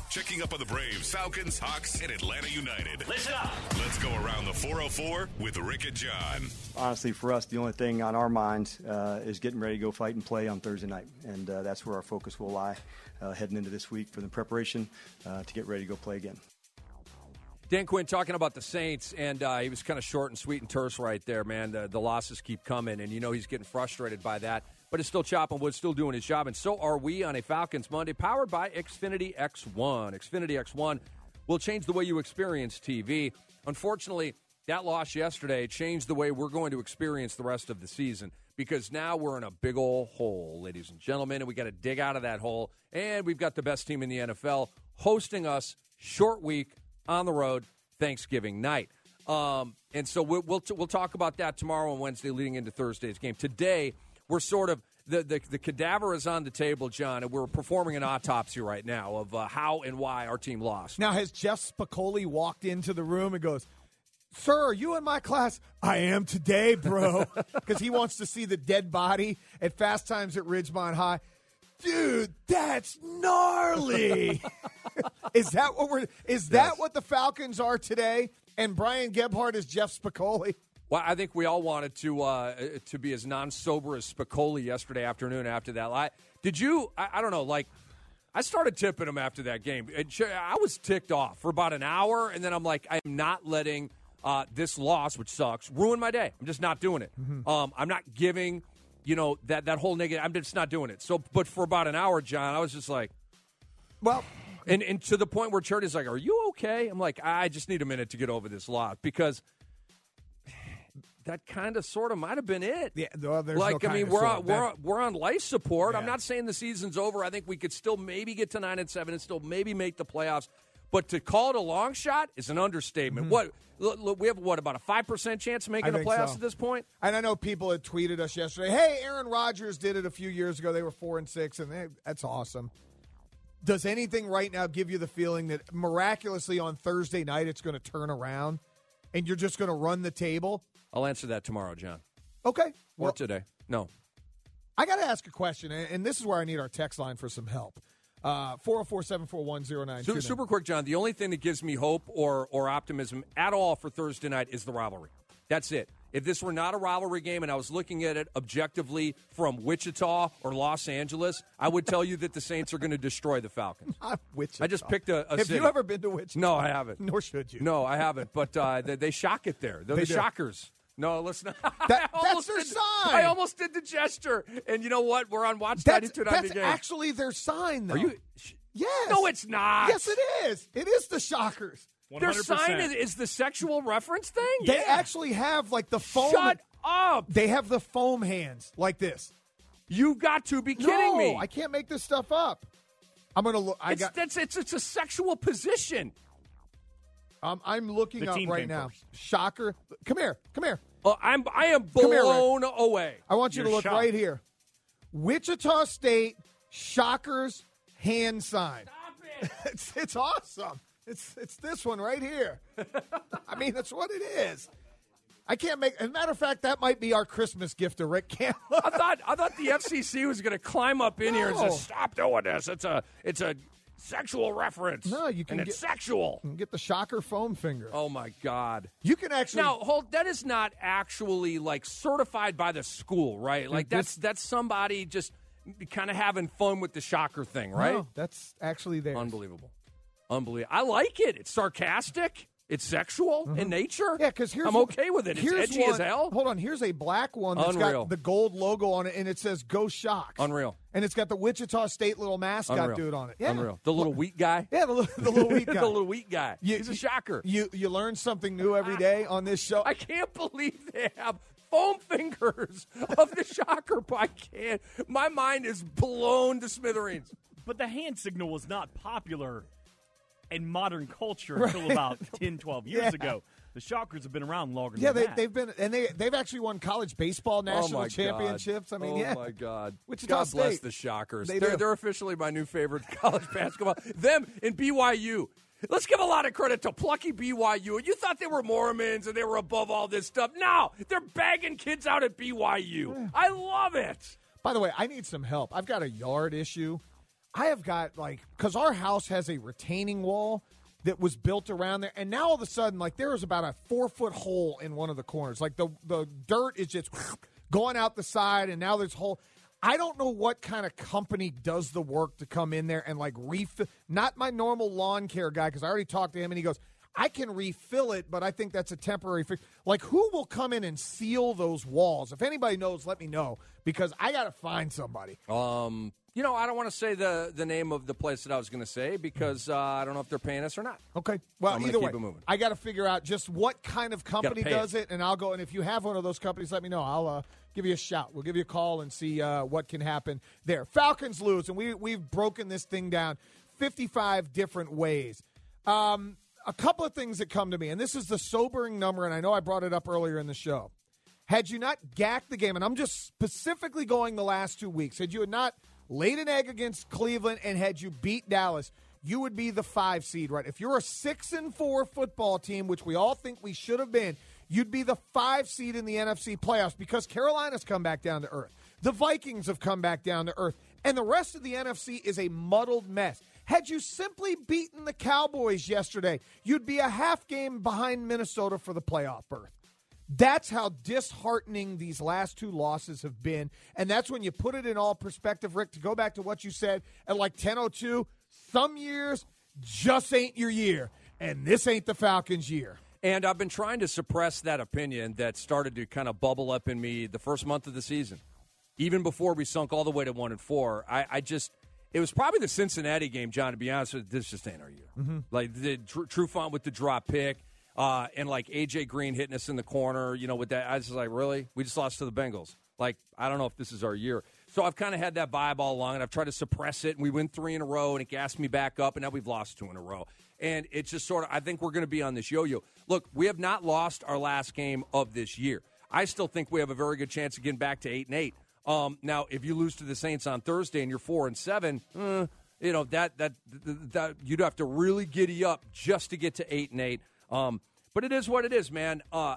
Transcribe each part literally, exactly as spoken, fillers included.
checking up on the Braves, Falcons, Hawks, and Atlanta United. Listen up. Let's go around the four oh four with Rick and John. Honestly, for us, the only thing on our minds uh, is getting ready to go fight and play on Thursday night, and uh, that's where our focus will lie uh, heading into this week for the preparation uh, to get ready to go play again. Dan Quinn talking about the Saints, and uh, he was kind of short and sweet and terse right there, man. The, the losses keep coming, and you know he's getting frustrated by that. But it's still chopping wood, still doing his job, and so are we on a Falcons Monday, powered by Xfinity X one. Xfinity X one will change the way you experience T V. Unfortunately, that loss yesterday changed the way we're going to experience the rest of the season, because now we're in a big old hole, ladies and gentlemen, and we got to dig out of that hole. And we've got the best team in the N F L hosting us short week on the road Thanksgiving night. Um, and so we'll we'll, t- we'll talk about that tomorrow and Wednesday leading into Thursday's game. Today, we're sort of, the, the, the cadaver is on the table, John, and we're performing an autopsy right now of uh, how and why our team lost. Now, has Jeff Spicoli walked into the room and goes, "Sir, are you in my class?" "I am today, bro," because he wants to see the dead body at Fast Times at Ridgemont High. Dude, that's gnarly. Is that what we're? Is that Yes. what the Falcons are today? And Brian Gebhardt is Jeff Spicoli. Well, I think we all wanted to uh, to be as non-sober as Spicoli yesterday afternoon after that. I, did you? I, I don't know. Like, I started tipping him after that game. It, I was ticked off for about an hour, and then I'm like, I'm not letting uh, this loss, which sucks, ruin my day. I'm just not doing it. Mm-hmm. Um, I'm not giving, you know, that that whole negative. I'm just not doing it. So, but for about an hour, John, I was just like, well. And, and to the point where Charity's like, "Are you okay?" I'm like, I just need a minute to get over this loss, because that kind of sort of might have been it. Yeah, well, there's like no I mean, kind we're of on, sort. we're That- on, we're on life support. Yeah. I'm not saying the season's over. I think we could still maybe get to nine and seven and still maybe make the playoffs. But to call it a long shot is an understatement. Mm-hmm. What look, look, we have what about a five percent chance of making I the think playoffs so. at this point? And I know people had tweeted us yesterday, "Hey, Aaron Rodgers did it a few years ago. They were four and six, and they, that's awesome." Does anything right now give you the feeling that miraculously on Thursday night it's going to turn around and you're just going to run the table? I'll answer that tomorrow, John. Okay. Or Well, today. No. I got to ask a question, and and this is where I need our text line for some help. Uh, four oh four, seven four one, oh nine two nine. Super, super quick, John. The only thing that gives me hope or or optimism at all for Thursday night is the rivalry. That's it. If this were not a rivalry game and I was looking at it objectively from Wichita or Los Angeles, I would tell you that the Saints are going to destroy the Falcons. Not Wichita. I just picked a, a Have city. you ever been to Wichita? No, I haven't. Nor should you. No, I haven't. But uh, they, they shock it there. They're They the do. Shockers. No, listen. That- I that's almost their did- sign. I almost did the gesture. And you know what? We're on Watch That's, ninety-two ninety that's game. actually their sign, though. Are you? Yes. No, it's not. Yes, it is. It is the Shockers. Their sign is, is the sexual reference thing? They actually have, like, the foam. Shut up. They have the foam hands like this. You've got to be kidding no, me. I can't make this stuff up. I'm gonna look. I it's, got. that's, it's, it's a sexual position. Um, I'm looking The up team right came now. first. Shocker. Come here. Come here. Uh, I'm, I am Come here, blown away. I want you You're to look shocked. right here. Wichita State Shockers hand sign. Stop it. It's, it's awesome. It's it's this one right here. I mean, that's what it is. I can't make. As a matter of fact, that might be our Christmas gift to Rick Campbell. I thought I thought the F C C was going to climb up in here and No. say, "Stop doing this! It's a it's a sexual reference. No, you can and it's get- sexual." Get the Shocker foam finger. Oh my God! You can actually. Now, hold. That is not actually like certified by the school, right? Like that's that's somebody just kind of having fun with the Shocker thing, right? No, that's actually there. Unbelievable, unbelievable. I like it. It's sarcastic. It's sexual in nature. Mm-hmm. Yeah, because here's I'm what- okay with it. It's here's edgy one, as hell. Hold on, here's a black one that's Unreal. got the gold logo on it, and it says "Go Shocks." Unreal. And it's got the Wichita State little mascot Unreal. dude on it. Yeah. Unreal. The little wheat guy. Yeah, the, little- the little wheat guy. the little wheat guy. You- He's a shocker. You you learn something new every day on this show. I can't believe they have foam fingers of the Shocker. I can't. My mind is blown to smithereens. But the hand signal was not popular in modern culture until about ten, twelve years Yeah. ago. The Shockers have been around longer yeah, than they, that. they've been and they they've actually won college baseball national oh my championships. God. I mean, oh yeah. my God. Wichita God bless State. the Shockers. They they're, do. they're officially my new favorite college basketball. Them and B Y U. Let's give a lot of credit to plucky B Y U. You thought they were Mormons and they were above all this stuff. No, they're bagging kids out at B Y U. I love it. By the way, I need some help. I've got a yard issue. I have got, like, because our house has a retaining wall that was built around there, and now all of a sudden, like, there is about a four-foot hole in one of the corners. Like, the, the dirt is just going out the side, and now there's hole. I don't know what kind of company does the work to come in there and, like, refill. Not my normal lawn care guy, because I already talked to him, and he goes, I can refill it, but I think that's a temporary fix. Like, who will come in and seal those walls? If anybody knows, let me know, because I got to find somebody. Um, you know, I don't want to say the, the name of the place that I was going to say because uh, I don't know if they're paying us or not. Okay. Well, I'm either keep way, it moving. I got to figure out just what kind of company does it. it, and I'll go. And if you have one of those companies, let me know. I'll uh, give you a shout. We'll give you a call and see uh, what can happen there. Falcons lose, and we, we've broken this thing down fifty-five different ways. Um A couple of things that come to me, and this is the sobering number, and I know I brought it up earlier in the show. Had you not gacked the game, and I'm just specifically going the last two weeks, had you had not laid an egg against Cleveland and had you beat Dallas, you would be the five seed, right? If you're a six and four football team, which we all think we should have been, you'd be the five seed in the N F C playoffs because Carolina's come back down to earth. The Vikings have come back down to earth, and the rest of the N F C is a muddled mess. Had you simply beaten the Cowboys yesterday, you'd be a half game behind Minnesota for the playoff berth. That's how disheartening these last two losses have been. And that's when you put it in all perspective, Rick, to go back to what you said at like ten oh two, some years just ain't your year. And this ain't the Falcons' year. And I've been trying to suppress that opinion that started to kind of bubble up in me the first month of the season. Even before we sunk all the way to one and four, I, I just – it was probably the Cincinnati game, John, to be honest with you. This just ain't our year. Mm-hmm. Like, the tr- Trufant with the drop pick uh, and, like, A J. Green hitting us in the corner, you know, with that. I was just like, really? We just lost to the Bengals. Like, I don't know if this is our year. So I've kind of had that vibe all along, and I've tried to suppress it, and we win three in a row, and it gassed me back up, and now we've lost two in a row. And it's just sort of, I think we're going to be on this yo-yo. Look, we have not lost our last game of this year. I still think we have a very good chance of getting back to eight and eight. Um, now, if you lose to the Saints on Thursday and you're four and seven, eh, you know that, that that that you'd have to really giddy up just to get to eight and eight. Um, but it is what it is, man. Uh,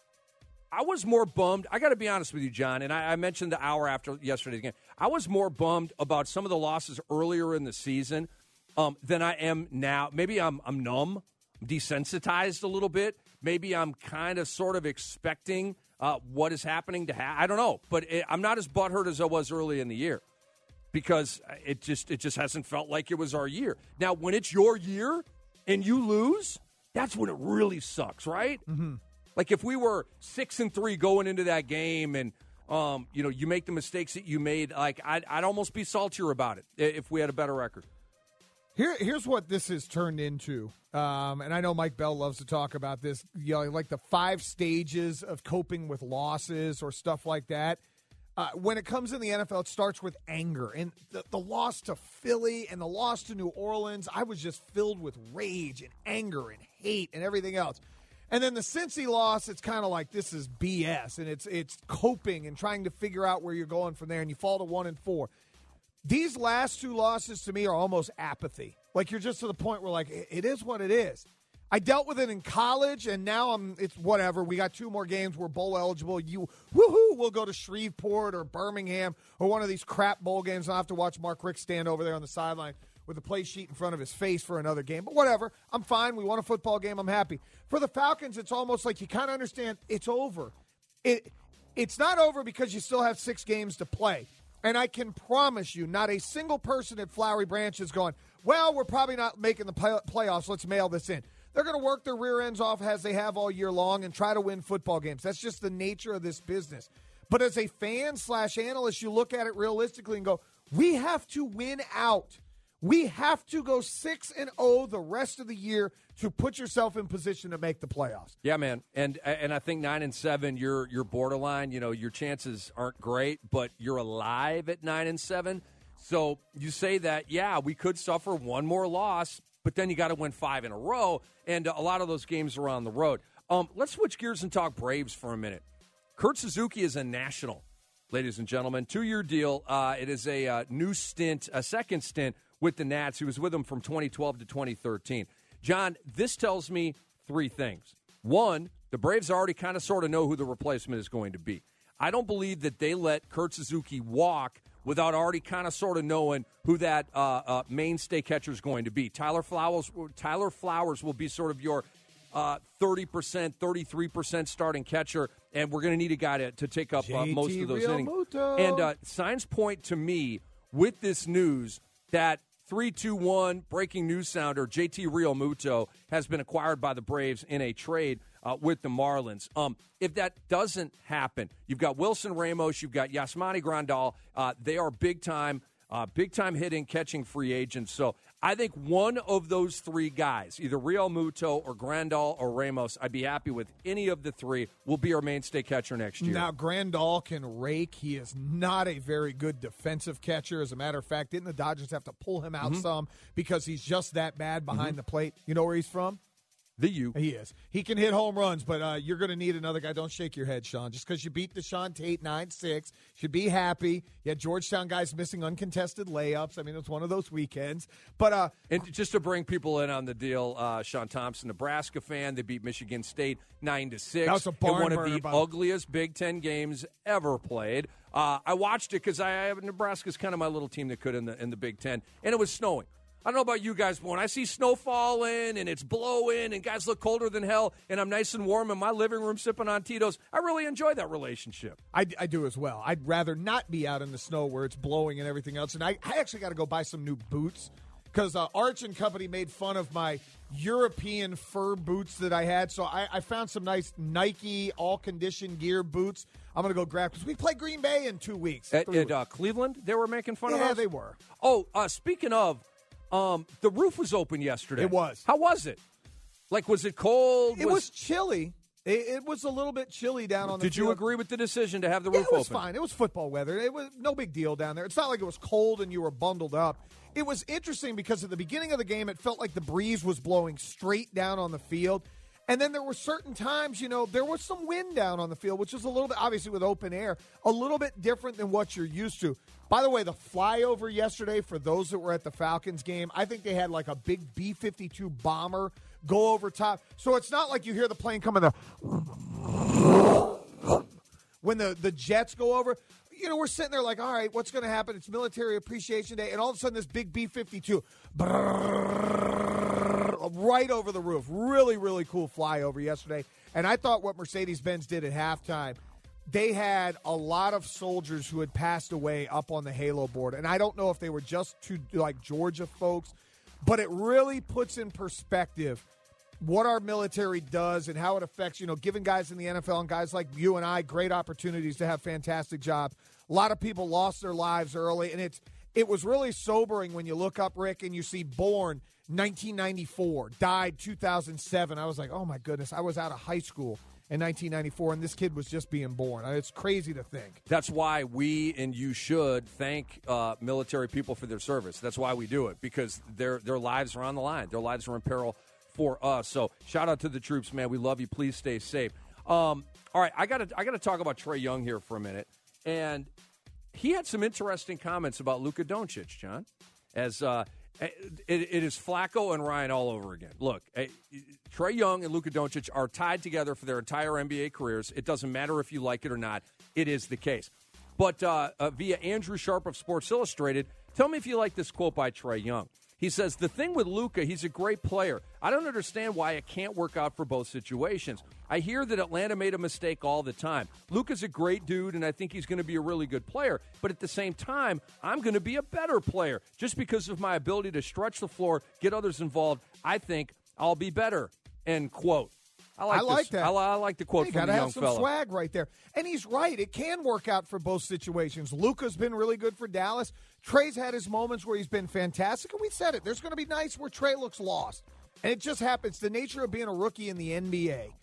I was more bummed. I got to be honest with you, John, and I, I mentioned the hour after yesterday's game. I was more bummed about some of the losses earlier in the season um, than I am now. Maybe I'm I'm numb, desensitized a little bit. Maybe I'm kind of sort of expecting. Uh, what is happening to ha- I don't know, but it, I'm not as butthurt as I was early in the year because it just it just hasn't felt like it was our year. Now, when it's your year and you lose, that's when it really sucks, right? Mm-hmm. Like if we were six and three going into that game, and um, you know, you make the mistakes that you made, like I'd, I'd almost be saltier about it if we had a better record. Here, here's what this has turned into, um, and I know Mike Bell loves to talk about this, you know, like the five stages of coping with losses or stuff like that. Uh, when it comes in the N F L, it starts with anger. And the, the loss to Philly and the loss to New Orleans, I was just filled with rage and anger and hate and everything else. And then the Cincy loss, it's kind of like this is B S, and it's it's coping and trying to figure out where you're going from there, and you fall to one and four. These last two losses to me are almost apathy. Like you're just to the point where like it is what it is. I dealt with it in college, and now I'm. It's whatever. We got two more games. We're bowl eligible. You woohoo! We'll go to Shreveport or Birmingham or one of these crap bowl games. I'll have to watch Mark Richt stand over there on the sideline with a play sheet in front of his face for another game. But whatever. I'm fine. We won a football game. I'm happy. For the Falcons, it's almost like you kind of understand it's over. It it's not over because you still have six games to play. And I can promise you, not a single person at Flowery Branch is going, well, we're probably not making the play- playoffs. Let's mail this in. They're going to work their rear ends off as they have all year long and try to win football games. That's just the nature of this business. But as a fan slash analyst, you look at it realistically and go, we have to win out. We have to go six and oh the rest of the year to put yourself in position to make the playoffs. Yeah, man, and and I think nine and seven, you're you're borderline. You know, your chances aren't great, but you're alive at nine and seven. So you say that, yeah, we could suffer one more loss, but then you got to win five in a row, and a lot of those games are on the road. Um, let's switch gears and talk Braves for a minute. Kurt Suzuki is a national, ladies and gentlemen, two-year deal. Uh, it is a uh, new stint, a second stint with the Nats. He was with them from twenty twelve to twenty thirteen. John, this tells me three things. One, the Braves already kind of sort of know who the replacement is going to be. I don't believe that they let Kurt Suzuki walk without already kind of sort of knowing who that uh, uh, mainstay catcher is going to be. Tyler Flowers, Tyler Flowers will be sort of your uh, thirty percent, thirty-three percent starting catcher, and we're going to need a guy to, to take up uh, most of those innings. And uh, signs point to me with this news that three two one breaking news sounder J T Realmuto has been acquired by the Braves in a trade uh, with the Marlins. Um, if that doesn't happen, you've got Wilson Ramos, you've got Yasmani Grandal. Uh, they are big-time, uh, big-time hitting, catching free agents. So I think one of those three guys, either Realmuto or Grandal or Ramos, I'd be happy with any of the three, will be our mainstay catcher next year. Now, Grandal can rake. He is not a very good defensive catcher. As a matter of fact, didn't the Dodgers have to pull him out mm-hmm. some because he's just that bad behind mm-hmm. the plate? You know where he's from? The U. He is. He can hit home runs, but uh, you're going to need another guy. Don't shake your head, Sean. Just because you beat Deshaun Tate nine six, should be happy. You had Georgetown guys missing uncontested layups. I mean, it's one of those weekends. But uh, And just to bring people in on the deal, uh, Sean Thompson, Nebraska fan, they beat Michigan State nine to six. That was a barn in one of burner, the Bob. ugliest Big Ten games ever played. Uh, I watched it because I have Nebraska's kind of my little team that could in the in the Big Ten, and it was snowing. I don't know about you guys, but when I see snow falling and it's blowing and guys look colder than hell and I'm nice and warm in my living room sipping on Tito's, I really enjoy that relationship. I, I do as well. I'd rather not be out in the snow where it's blowing and everything else. And I, I actually got to go buy some new boots because uh, Arch and Company made fun of my European fur boots that I had. So I, I found some nice Nike all-condition gear boots. I'm going to go grab because we play Green Bay in two weeks. At, at weeks. Uh, Cleveland, they were making fun yeah, of us? Yeah, they were. Oh, uh, speaking of, Um, the roof was open yesterday. It was. How was it? Like, was it cold? It was, was chilly. It, it was a little bit chilly down on the Did field. you agree with the decision to have the roof yeah, it was open? fine. It was football weather. It was no big deal down there. It's not like it was cold and you were bundled up. It was interesting because at the beginning of the game, it felt like the breeze was blowing straight down on the field. And then there were certain times, you know, there was some wind down on the field, which is a little bit, obviously with open air, a little bit different than what you're used to. By the way, the flyover yesterday, for those that were at the Falcons game, I think they had like a big B fifty-two bomber go over top. So it's not like you hear the plane coming the when the, the jets go over. You know, we're sitting there like, all right, what's going to happen? It's Military Appreciation Day. And all of a sudden, this big B fifty-two right over the roof. Really, really cool flyover yesterday. And I thought what Mercedes-Benz did at halftime, they had a lot of soldiers who had passed away up on the Halo board. And I don't know if they were just to like Georgia folks, but it really puts in perspective what our military does and how it affects, you know, giving guys in the N F L and guys like you and I great opportunities to have fantastic jobs. A lot of people lost their lives early, and it's it was really sobering when you look up, Rick, and you see born nineteen ninety-four, died two thousand seven. I was like, oh, my goodness, I was out of high school in nineteen ninety-four, and this kid was just being born. It's crazy to think. That's why we and you should thank uh, military people for their service. That's why we do it, because their their lives are on the line. Their lives are in peril for us. So shout out to the troops, man. We love you. Please stay safe. Um, all right, I got to I got to talk about Trae Young here for a minute. And he had some interesting comments about Luka Doncic, John, as uh, it, it is Flacco and Ryan all over again. Look, Trae Young and Luka Doncic are tied together for their entire N B A careers. It doesn't matter if you like it or not. It is the case. But uh, uh, via Andrew Sharp of Sports Illustrated, tell me if you like this quote by Trae Young. He says, the thing with Luka, he's a great player. I don't understand why it can't work out for both situations. I hear that Atlanta made a mistake all the time. Luka's a great dude, and I think he's going to be a really good player. But at the same time, I'm going to be a better player. Just because of my ability to stretch the floor, get others involved, I think I'll be better, end quote. I like, I like this. that. I, I like the quote you from gotta the young have some fella. swag right there. And he's right. It can work out for both situations. Luka's been really good for Dallas. Trae's had his moments where he's been fantastic, and we said it. There's going to be nights where Trae looks lost. And it just happens. The nature of being a rookie in the N B A.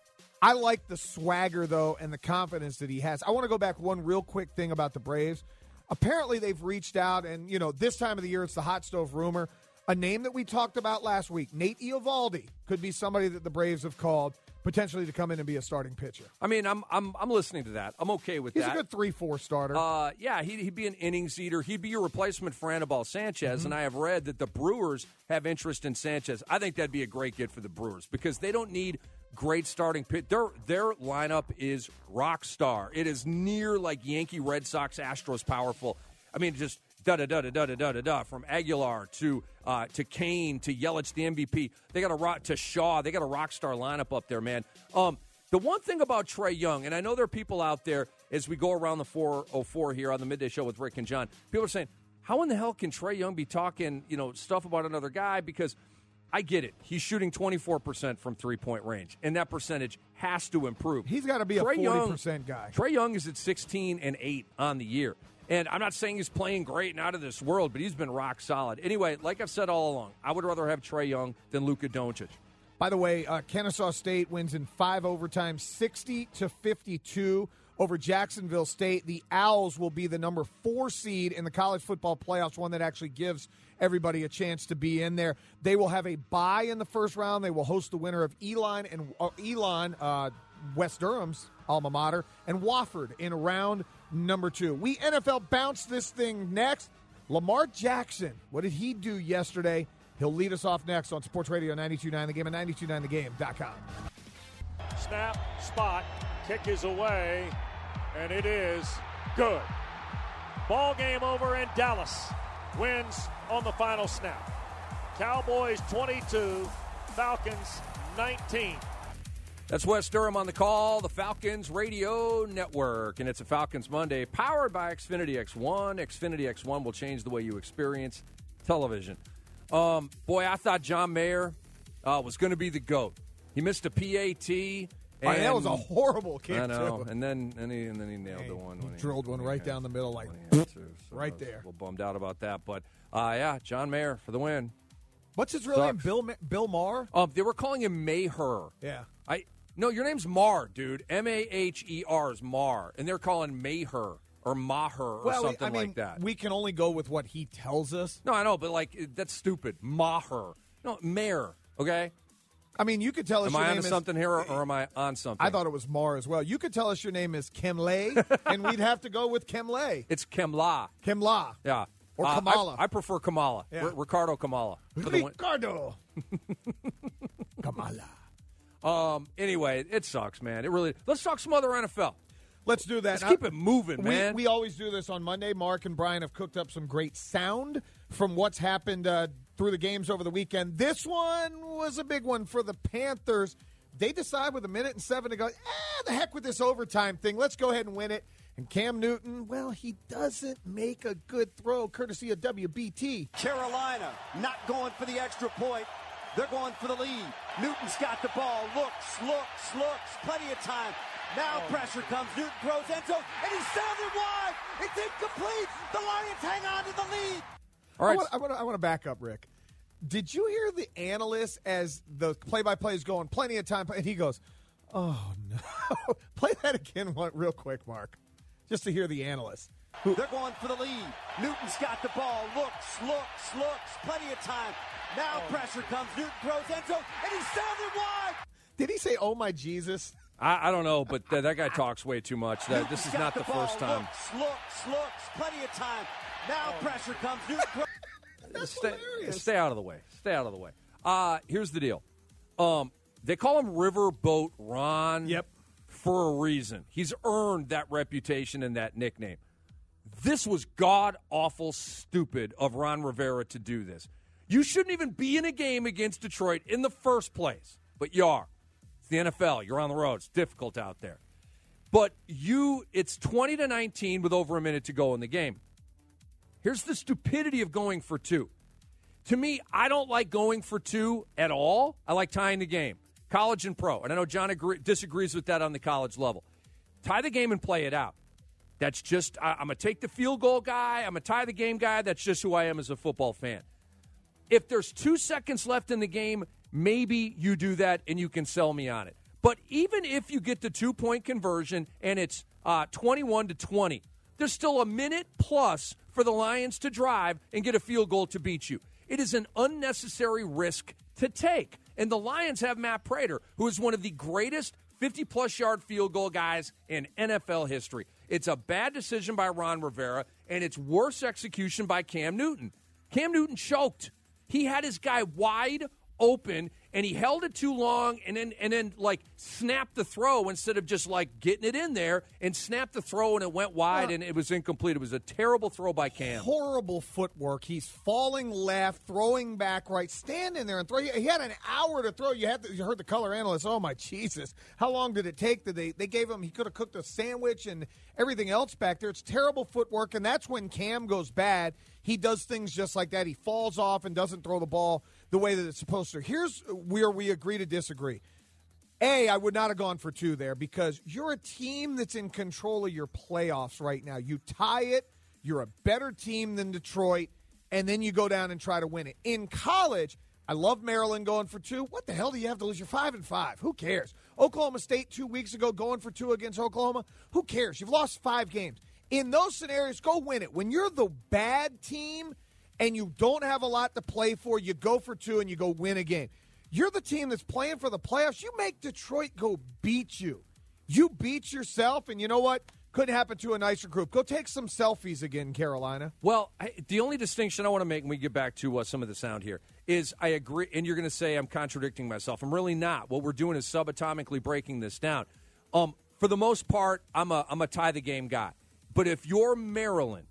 I like the swagger, though, and the confidence that he has. I want to go back one real quick thing about the Braves. Apparently, they've reached out, and, you know, this time of the year, it's the hot stove rumor. A name that we talked about last week, Nate Eovaldi, could be somebody that the Braves have called potentially to come in and be a starting pitcher. I mean, I'm I'm I'm listening to that. I'm okay with He's that. He's a good three four starter. Uh, yeah, he'd, he'd be an innings eater. He'd be your replacement for Anibal Sanchez, mm-hmm. and I have read that the Brewers have interest in Sanchez. I think that'd be a great get for the Brewers because they don't need great starting pitch. Their, their lineup is rock star. It is near like Yankee, Red Sox, Astros powerful. I mean, just da da da da da da da da from Aguilar to uh, to Kane to Yelich, the M V P. They got a rock to Shaw. They got a rock star lineup up there, man. Um, the one thing about Trae Young, and I know there are people out there as we go around the four oh four here on the Midday Show with Rick and John. People are saying, how in the hell can Trae Young be talking, you know, stuff about another guy? Because I get it. He's shooting twenty-four percent from three-point range, and that percentage has to improve. He's got to be Trae a forty percent Young, guy. Trae Young is at sixteen and eight on the year. And I'm not saying he's playing great and out of this world, but he's been rock solid. Anyway, like I've said all along, I would rather have Trae Young than Luka Doncic. By the way, uh, Kennesaw State wins in five overtimes, sixty to fifty-two over Jacksonville State. The Owls will be the number four seed in the college football playoffs, one that actually gives everybody a chance to be in there. They will have a bye in the first round. They will host the winner of Elon and uh, Elon, uh, West Durham's alma mater, and Wofford in round number two. We N F L bounce this thing next. Lamar Jackson, what did he do yesterday? He'll lead us off next on Sports Radio ninety-two point nine The Game and ninety-two point nine the game dot com. Snap, spot, kick is away, and it is good. Ball game over, and Dallas wins on the final snap. Cowboys twenty-two, Falcons nineteen. That's Wes Durham on the call, the Falcons Radio Network. And it's a Falcons Monday powered by Xfinity X one. Xfinity X one will change the way you experience television. Um, boy, I thought John Mayer uh, was going to be the GOAT. He missed a P A T. And I mean, that was a horrible kick, I know. too. And then and, he, and then he nailed Hey, the one. he When drilled when one right had- down the middle, like, when he had to. So right I was there. A little bummed out about that. But, uh, yeah, John Mayer for the win. What's his real name? Sucks. Bill Ma- Bill Maher? Um, they were calling him Maher. Yeah. I No, your name's Mar, dude. M A H E R is Mar. And they're calling Maher or Maher or Well, something I mean, like that. we can only go with what he tells us. No, I know, but, like, that's stupid. Maher. No, Mayer, okay? I mean, you could tell us Am your I name onto is, something here, or, or am I on something? I thought it was Mar as well. You could tell us your name is Kemlay, and we'd have to go with Kemlay. It's Kemla. Kemla. Yeah. Or Uh, Kamala. I, I prefer Kamala. Yeah. R- Ricardo Kamala. For the win. Ricardo. Kamala. Um. Anyway, it sucks, man. It really. Let's talk some other N F L. Let's do that. Let's Now, keep it moving, we, man. We always do this on Monday. Mark and Brian have cooked up some great sound from what's happened uh, through the games over the weekend. This one was a big one for the Panthers. They decide with a minute and seven to go, eh, the heck with this overtime thing. Let's go ahead and win it. And Cam Newton, well, he doesn't make a good throw, courtesy of W B T. Carolina not going for the extra point. They're going for the lead. Newton's got the ball. Looks, looks, looks. Plenty of time. Now pressure comes. Newton throws end zone, and he's sounded wide. It's incomplete. The Lions hang on to the lead. All right. I want, I, want to, I want to back up, Rick. Did you hear the analyst as the play-by-play is going, plenty of time, and he goes, oh, no. Play that again one, real quick, Mark, just to hear the analyst. They're going for the lead. Newton's got the ball. Looks, looks, looks. Plenty of time. Now pressure comes. Newton throws end zone, and he's sounded wide. Did he say, oh, my Jesus? I, I don't know, but th- that guy talks way too much. That, this is Newton's not got the ball. first time. Looks, looks, looks. Plenty of time. Now pressure comes. Newton throws. That's stay, hilarious. stay out of the way. Stay out of the way. Uh, here's the deal. Um, they call him Riverboat Ron. Yep. For a reason. He's earned that reputation and that nickname. This was god-awful stupid of Ron Rivera to do this. You shouldn't even be in a game against Detroit in the first place, but you are. It's the N F L. You're on the road. It's difficult out there. But you, it's twenty to nineteen with over a minute to go in the game. Here's the stupidity of going for two. To me, I don't like going for two at all. I like tying the game, college and pro. And I know John agree, disagrees with that on the college level. Tie the game and play it out. That's just, I, I'm going to take the field goal guy. I'm going to tie the game guy. That's just who I am as a football fan. If there's two seconds left in the game, maybe you do that and you can sell me on it. But even if you get the two-point conversion and it's uh, twenty-one to twenty, there's still a minute plus for the Lions to drive and get a field goal to beat you. It is an unnecessary risk to take. And the Lions have Matt Prater, who is one of the greatest fifty-plus yard field goal guys in N F L history. It's a bad decision by Ron Rivera, and it's worse execution by Cam Newton. Cam Newton choked. He had his guy wide open, and he held it too long and then, and then like, snapped the throw instead of just, like, getting it in there and snapped the throw, and it went wide, uh, and it was incomplete. It was a terrible throw by Cam. Horrible footwork. He's falling left, throwing back right, standing there and throw. He had an hour to throw. You had to, you heard the color analyst, oh, my Jesus. How long did it take? Did they, they gave him, he could have cooked a sandwich and everything else back there. It's terrible footwork, and that's when Cam goes bad. He does things just like that. He falls off and doesn't throw the ball the way that it's supposed to. Here's where we agree to disagree. A, I would not have gone for two there because you're a team that's in control of your playoffs right now. You tie it, you're a better team than Detroit, and then you go down and try to win it. In college, I love Maryland going for two. What the hell do you have to lose? You're five and five. Who cares? Oklahoma State two weeks ago going for two against Oklahoma. Who cares? You've lost five games. In those scenarios, go win it. When you're the bad team and you don't have a lot to play for, you go for two and you go win a game. You're the team that's playing for the playoffs. You make Detroit go beat you. You beat yourself, and you know what? Couldn't happen to a nicer group. Go take some selfies again, Carolina. Well, I, the only distinction I want to make when we get back to uh, some of the sound here is I agree, and you're going to say I'm contradicting myself. I'm really not. What we're doing is subatomically breaking this down. Um, for the most part, I'm a I'm a tie the game guy. But if you're Maryland,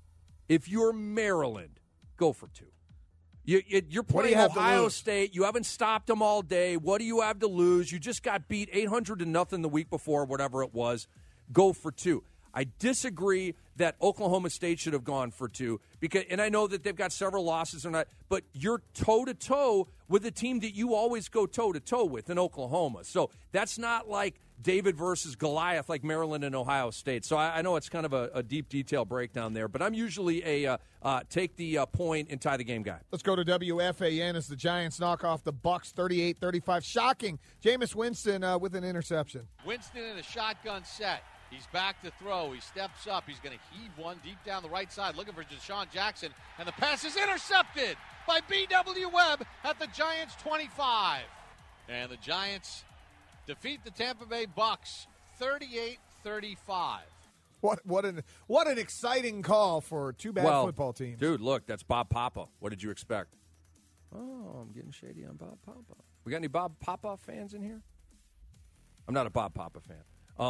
if you're Maryland, go for two. You, you, you're playing you Ohio State. You haven't stopped them all day. What do you have to lose? You just got beat eight hundred to nothing the week before, whatever it was. Go for two. I disagree that Oklahoma State should have gone for two, because, and I know that they've got several losses or not, but you're toe-to-toe with a team that you always go toe-to-toe with in Oklahoma. So that's not like David versus Goliath like Maryland and Ohio State. So I, I know it's kind of a, a deep detail breakdown there, but I'm usually a uh, uh, take the uh, point and tie the game guy. Let's go to W F A N as the Giants knock off the Bucs thirty-eight thirty-five. Shocking. Jameis Winston uh, with an interception. Winston in a shotgun set. He's back to throw. He steps up. He's going to heave one deep down the right side, looking for Deshaun Jackson. And the pass is intercepted by B W. Webb at the Giants' twenty-five. And the Giants defeat the Tampa Bay Bucs thirty-eight thirty-five. What what an what an exciting call for two bad well, football teams. Dude, look, that's Bob Papa. What did you expect? Oh, I'm getting shady on Bob Papa. We got any Bob Papa fans in here? I'm not a Bob Papa fan.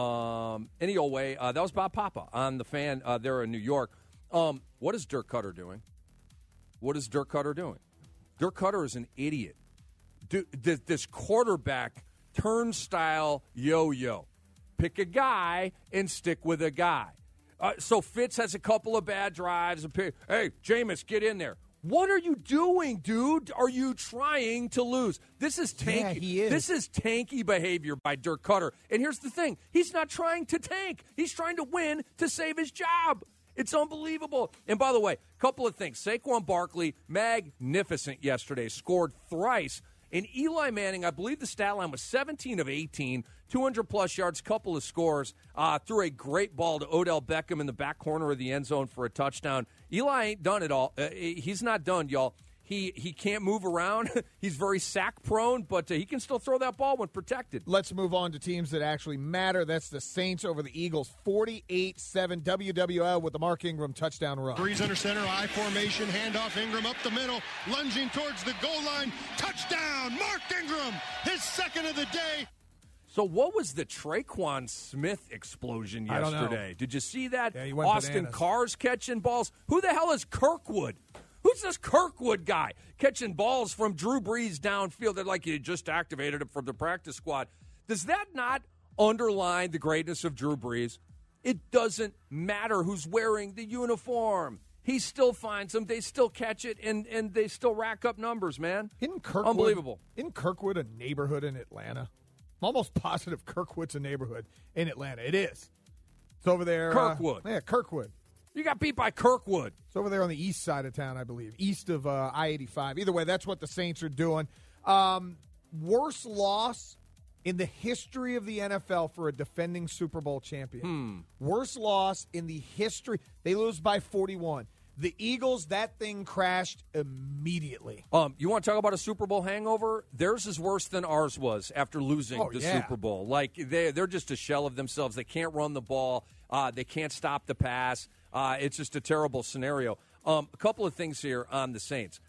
Um, any old way, uh, that was Bob Papa on the fan uh, there in New York. Um, what is Dirk Cutter doing? What is Dirk Cutter doing? Dirk Cutter is an idiot. Dude, this, this quarterback turnstile yo-yo. Pick a guy and stick with a guy. Uh, so Fitz has a couple of bad drives. Hey, Jameis, get in there. What are you doing, dude? Are you trying to lose? This is tanky. Yeah, he is. This is tanky behavior by Dirk Cutter. And here's the thing. He's not trying to tank. He's trying to win to save his job. It's unbelievable. And by the way, a couple of things. Saquon Barkley, magnificent yesterday, scored thrice. And Eli Manning, I believe the stat line was seventeen of eighteen, two hundred plus yards, couple of scores, uh, threw a great ball to Odell Beckham in the back corner of the end zone for a touchdown. Eli ain't done it all. Uh, he's not done, y'all. He he can't move around. He's very sack-prone, but uh, he can still throw that ball when protected. Let's move on to teams that actually matter. That's the Saints over the Eagles, forty-eight seven W W L with the Mark Ingram touchdown run. Breeze under center, I formation, handoff, Ingram up the middle, lunging towards the goal line. Touchdown, Mark Ingram, his second of the day. So what was the Traquan Smith explosion I don't know. yesterday? Did you see that? Yeah, he went Austin bananas. Carr's catching balls. Who the hell is Kirkwood? Who's this Kirkwood guy catching balls from Drew Brees downfield? They're like, you just activated him from the practice squad. Does that not underline the greatness of Drew Brees? It doesn't matter who's wearing the uniform. He still finds them. They still catch it, and, and they still rack up numbers, man. Isn't Kirkwood, Unbelievable. Isn't Kirkwood a neighborhood in Atlanta? I'm almost positive Kirkwood's a neighborhood in Atlanta. It is. It's over there. Kirkwood. Uh, yeah, Kirkwood. You got beat by Kirkwood. It's over there on the east side of town, I believe, east of uh, I eighty-five. Either way, that's what the Saints are doing. Um, worst loss in the history of the N F L for a defending Super Bowl champion. Hmm. Worst loss in the history. They lose by forty-one. The Eagles, that thing crashed immediately. Um, you want to talk about a Super Bowl hangover? Theirs is worse than ours was after losing Oh, the yeah. Super Bowl. Like, they, they're just a shell of themselves. They can't run the ball. Uh, they can't stop the pass. Uh, it's just a terrible scenario. Um, a couple of things here on the Saints.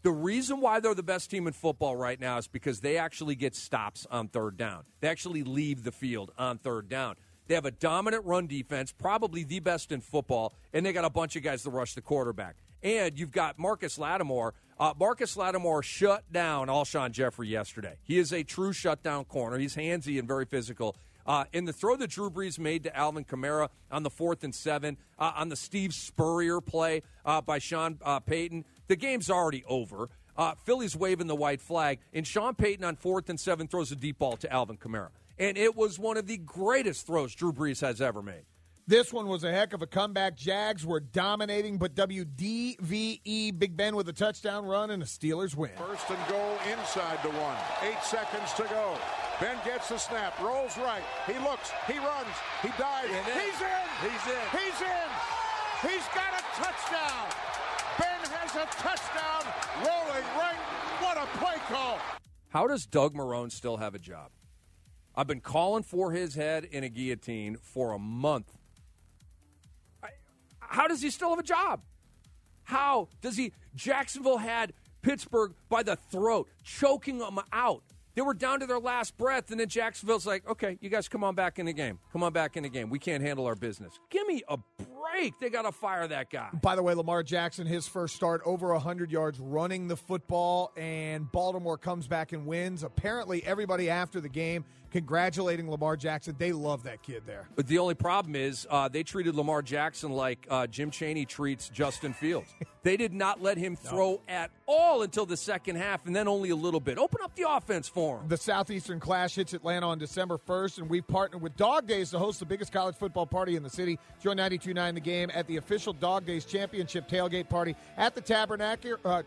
The reason why they're the best team in football right now is because they actually get stops on third down. They actually leave the field on third down. They have a dominant run defense, probably the best in football, and they got a bunch of guys to rush the quarterback. And you've got Marcus Lattimore. Uh, Marcus Lattimore shut down Alshon Jeffrey yesterday. He is a true shutdown corner. He's handsy and very physical. Uh, in the throw that Drew Brees made to Alvin Kamara on the fourth and seven, uh, on the Steve Spurrier play uh, by Sean uh, Payton, the game's already over. Uh, Philly's waving the white flag, and Sean Payton on fourth and seven throws a deep ball to Alvin Kamara. And it was one of the greatest throws Drew Brees has ever made. This one was a heck of a comeback. Jags were dominating, but W D V E, Big Ben with a touchdown run and a Steelers win. First and goal inside the one. Eight seconds to go. Ben gets the snap, rolls right. He looks, he runs, he dives. In. He's in! He's in! He's in! He's got a touchdown! Ben has a touchdown rolling right. What a play call! How does Doug Marrone still have a job? I've been calling for his head in a guillotine for a month. I, how does he still have a job? How does he? Jacksonville had Pittsburgh by the throat, choking them out. They were down to their last breath, and then Jacksonville's like, okay, you guys come on back in the game. Come on back in the game. We can't handle our business. Give me a break. They got to fire that guy. By the way, Lamar Jackson, his first start, over one hundred yards running the football, and Baltimore comes back and wins. Apparently, everybody after the game congratulating Lamar Jackson. They love that kid there. But the only problem is uh, they treated Lamar Jackson like uh, Jim Chaney treats Justin Fields. They did not let him throw no. at all until the second half, and then only a little bit. Open up the offense for him. The Southeastern Clash hits Atlanta on December first, and we've partnered with Dog Days to host the biggest college football party in the city. Join ninety-two point nine The Game at the official Dog Days Championship tailgate party at the Tabernacle. Uh,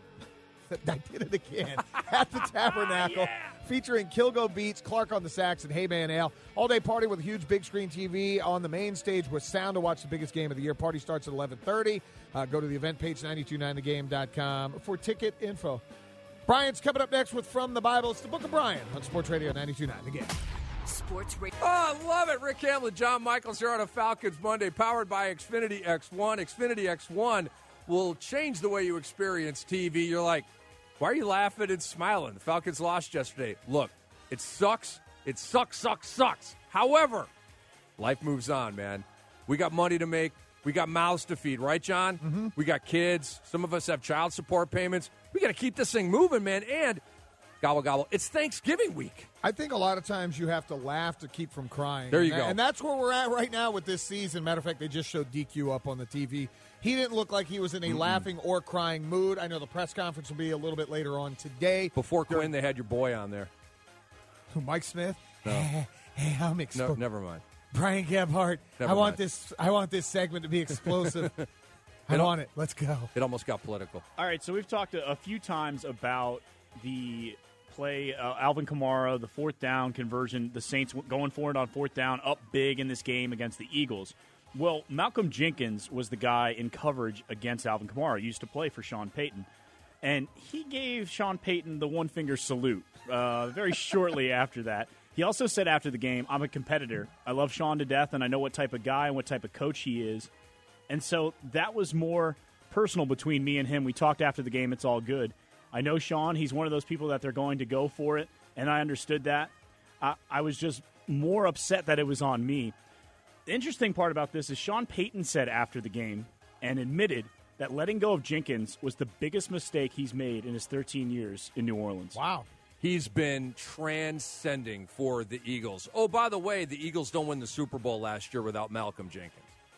I did it again. At the Tabernacle. Yeah. Featuring Kilgo Beats, Clark on the sax, and Hey Man Ale. All-day party with a huge big screen T V on the main stage with sound to watch the biggest game of the year. Party starts at eleven thirty. Uh, go to the event page, nine two nine the game dot com, for ticket info. Brian's coming up next with From the Bible. It's the Book of Brian on Sports Radio ninety-two point nine The Game. Sports Radio. Oh, I love it. Rick Hamlin, John Michaels here on a Falcons Monday, powered by Xfinity X one. Xfinity X one will change the way you experience T V. You're like, why are you laughing and smiling? The Falcons lost yesterday. Look, it sucks. It sucks, sucks, sucks. However, life moves on, man. We got money to make. We got mouths to feed, right, John? Mm-hmm. We got kids. Some of us have child support payments. We got to keep this thing moving, man. And, gobble, gobble, it's Thanksgiving week. I think a lot of times you have to laugh to keep from crying. There you and go. And that's where we're at right now with this season. Matter of fact, they just showed D Q up on the T V. He didn't look like he was in a Mm-mm. laughing or crying mood. I know the press conference will be a little bit later on today. Before Quinn, they had your boy on there. Who, Mike Smith? No. Hey, hey, I'm explosive. No, never mind. Brian Gebhardt. Never I want mind. this. I want this segment to be explosive. I It al- want it. Let's go. It almost got political. All right, so we've talked a, a few times about the play, uh, Alvin Kamara, the fourth down conversion, the Saints going for it on fourth down, up big in this game against the Eagles. Well, Malcolm Jenkins was the guy in coverage against Alvin Kamara. He used to play for Sean Payton. And he gave Sean Payton the one-finger salute uh, very shortly after that. He also said after the game, I'm a competitor. I love Sean to death, and I know what type of guy and what type of coach he is. And so that was more personal between me and him. We talked after the game. It's all good. I know Sean. He's one of those people that they're going to go for it, and I understood that. I, I was just more upset that it was on me. The interesting part about this is Sean Payton said after the game and admitted that letting go of Jenkins was the biggest mistake he's made in his thirteen years in New Orleans. Wow. He's been transcending for the Eagles. Oh, by the way, the Eagles don't win the Super Bowl last year without Malcolm Jenkins.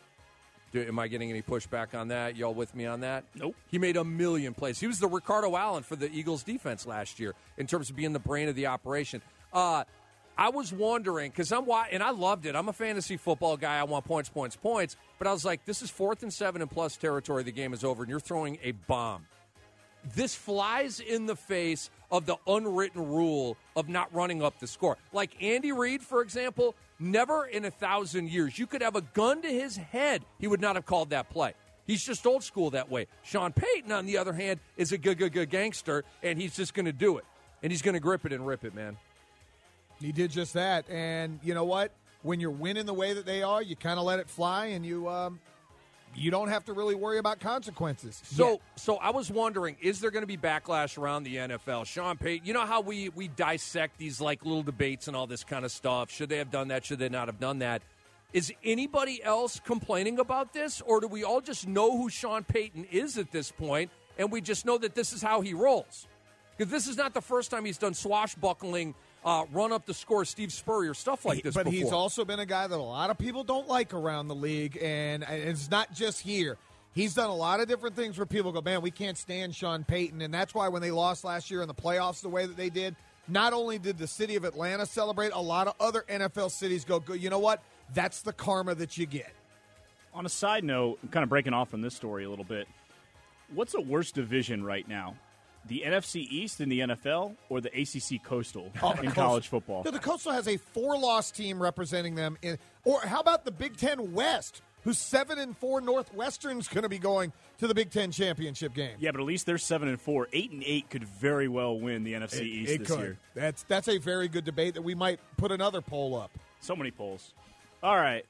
Do, am I getting any pushback on that? Y'all with me on that? Nope. He made a million plays. He was the Ricardo Allen for the Eagles defense last year in terms of being the brain of the operation. Uh, I was wondering, because I'm and I loved it. I'm a fantasy football guy. I want points, points, points. But I was like, this is fourth and seven and plus territory. The game is over, and you're throwing a bomb. This flies in the face of the unwritten rule of not running up the score. Like Andy Reid, for example, never in a thousand years. You could have a gun to his head. He would not have called that play. He's just old school that way. Sean Payton, on the other hand, is a g-g-g gangster, and he's just going to do it. And he's going to grip it and rip it, man. He did just that. And you know what? When you're winning the way that they are, you kind of let it fly, and you um, you don't have to really worry about consequences. So, yet. so I was wondering, is there going to be backlash around the N F L? Sean Payton, you know how we, we dissect these like little debates and all this kind of stuff. Should they have done that? Should they not have done that? Is anybody else complaining about this, or do we all just know who Sean Payton is at this point, and we just know that this is how he rolls? Because this is not the first time he's done swashbuckling, uh, run up the score, Steve Spurrier, stuff like this But before. he's also been a guy that a lot of people don't like around the league, and it's not just here. He's done a lot of different things where people go, man, we can't stand Sean Payton, and that's why when they lost last year in the playoffs the way that they did, not only did the city of Atlanta celebrate, a lot of other N F L cities go, you know what? That's the karma that you get. On a side note, I'm kind of breaking off from this story a little bit. What's the worst division right now? The N F C East in the N F L or the A C C Coastal Oh, in Coastal. college football? No, the Coastal has a four-loss team representing them. In, or how about the Big Ten West, who's seven and four? Northwestern's going to be going to the Big Ten championship game. Yeah, but at least they're seven and four. Eight and eight could very well win the N F C It, East it this could. year. That's that's a very good debate that we might put another poll up. So many polls. All right.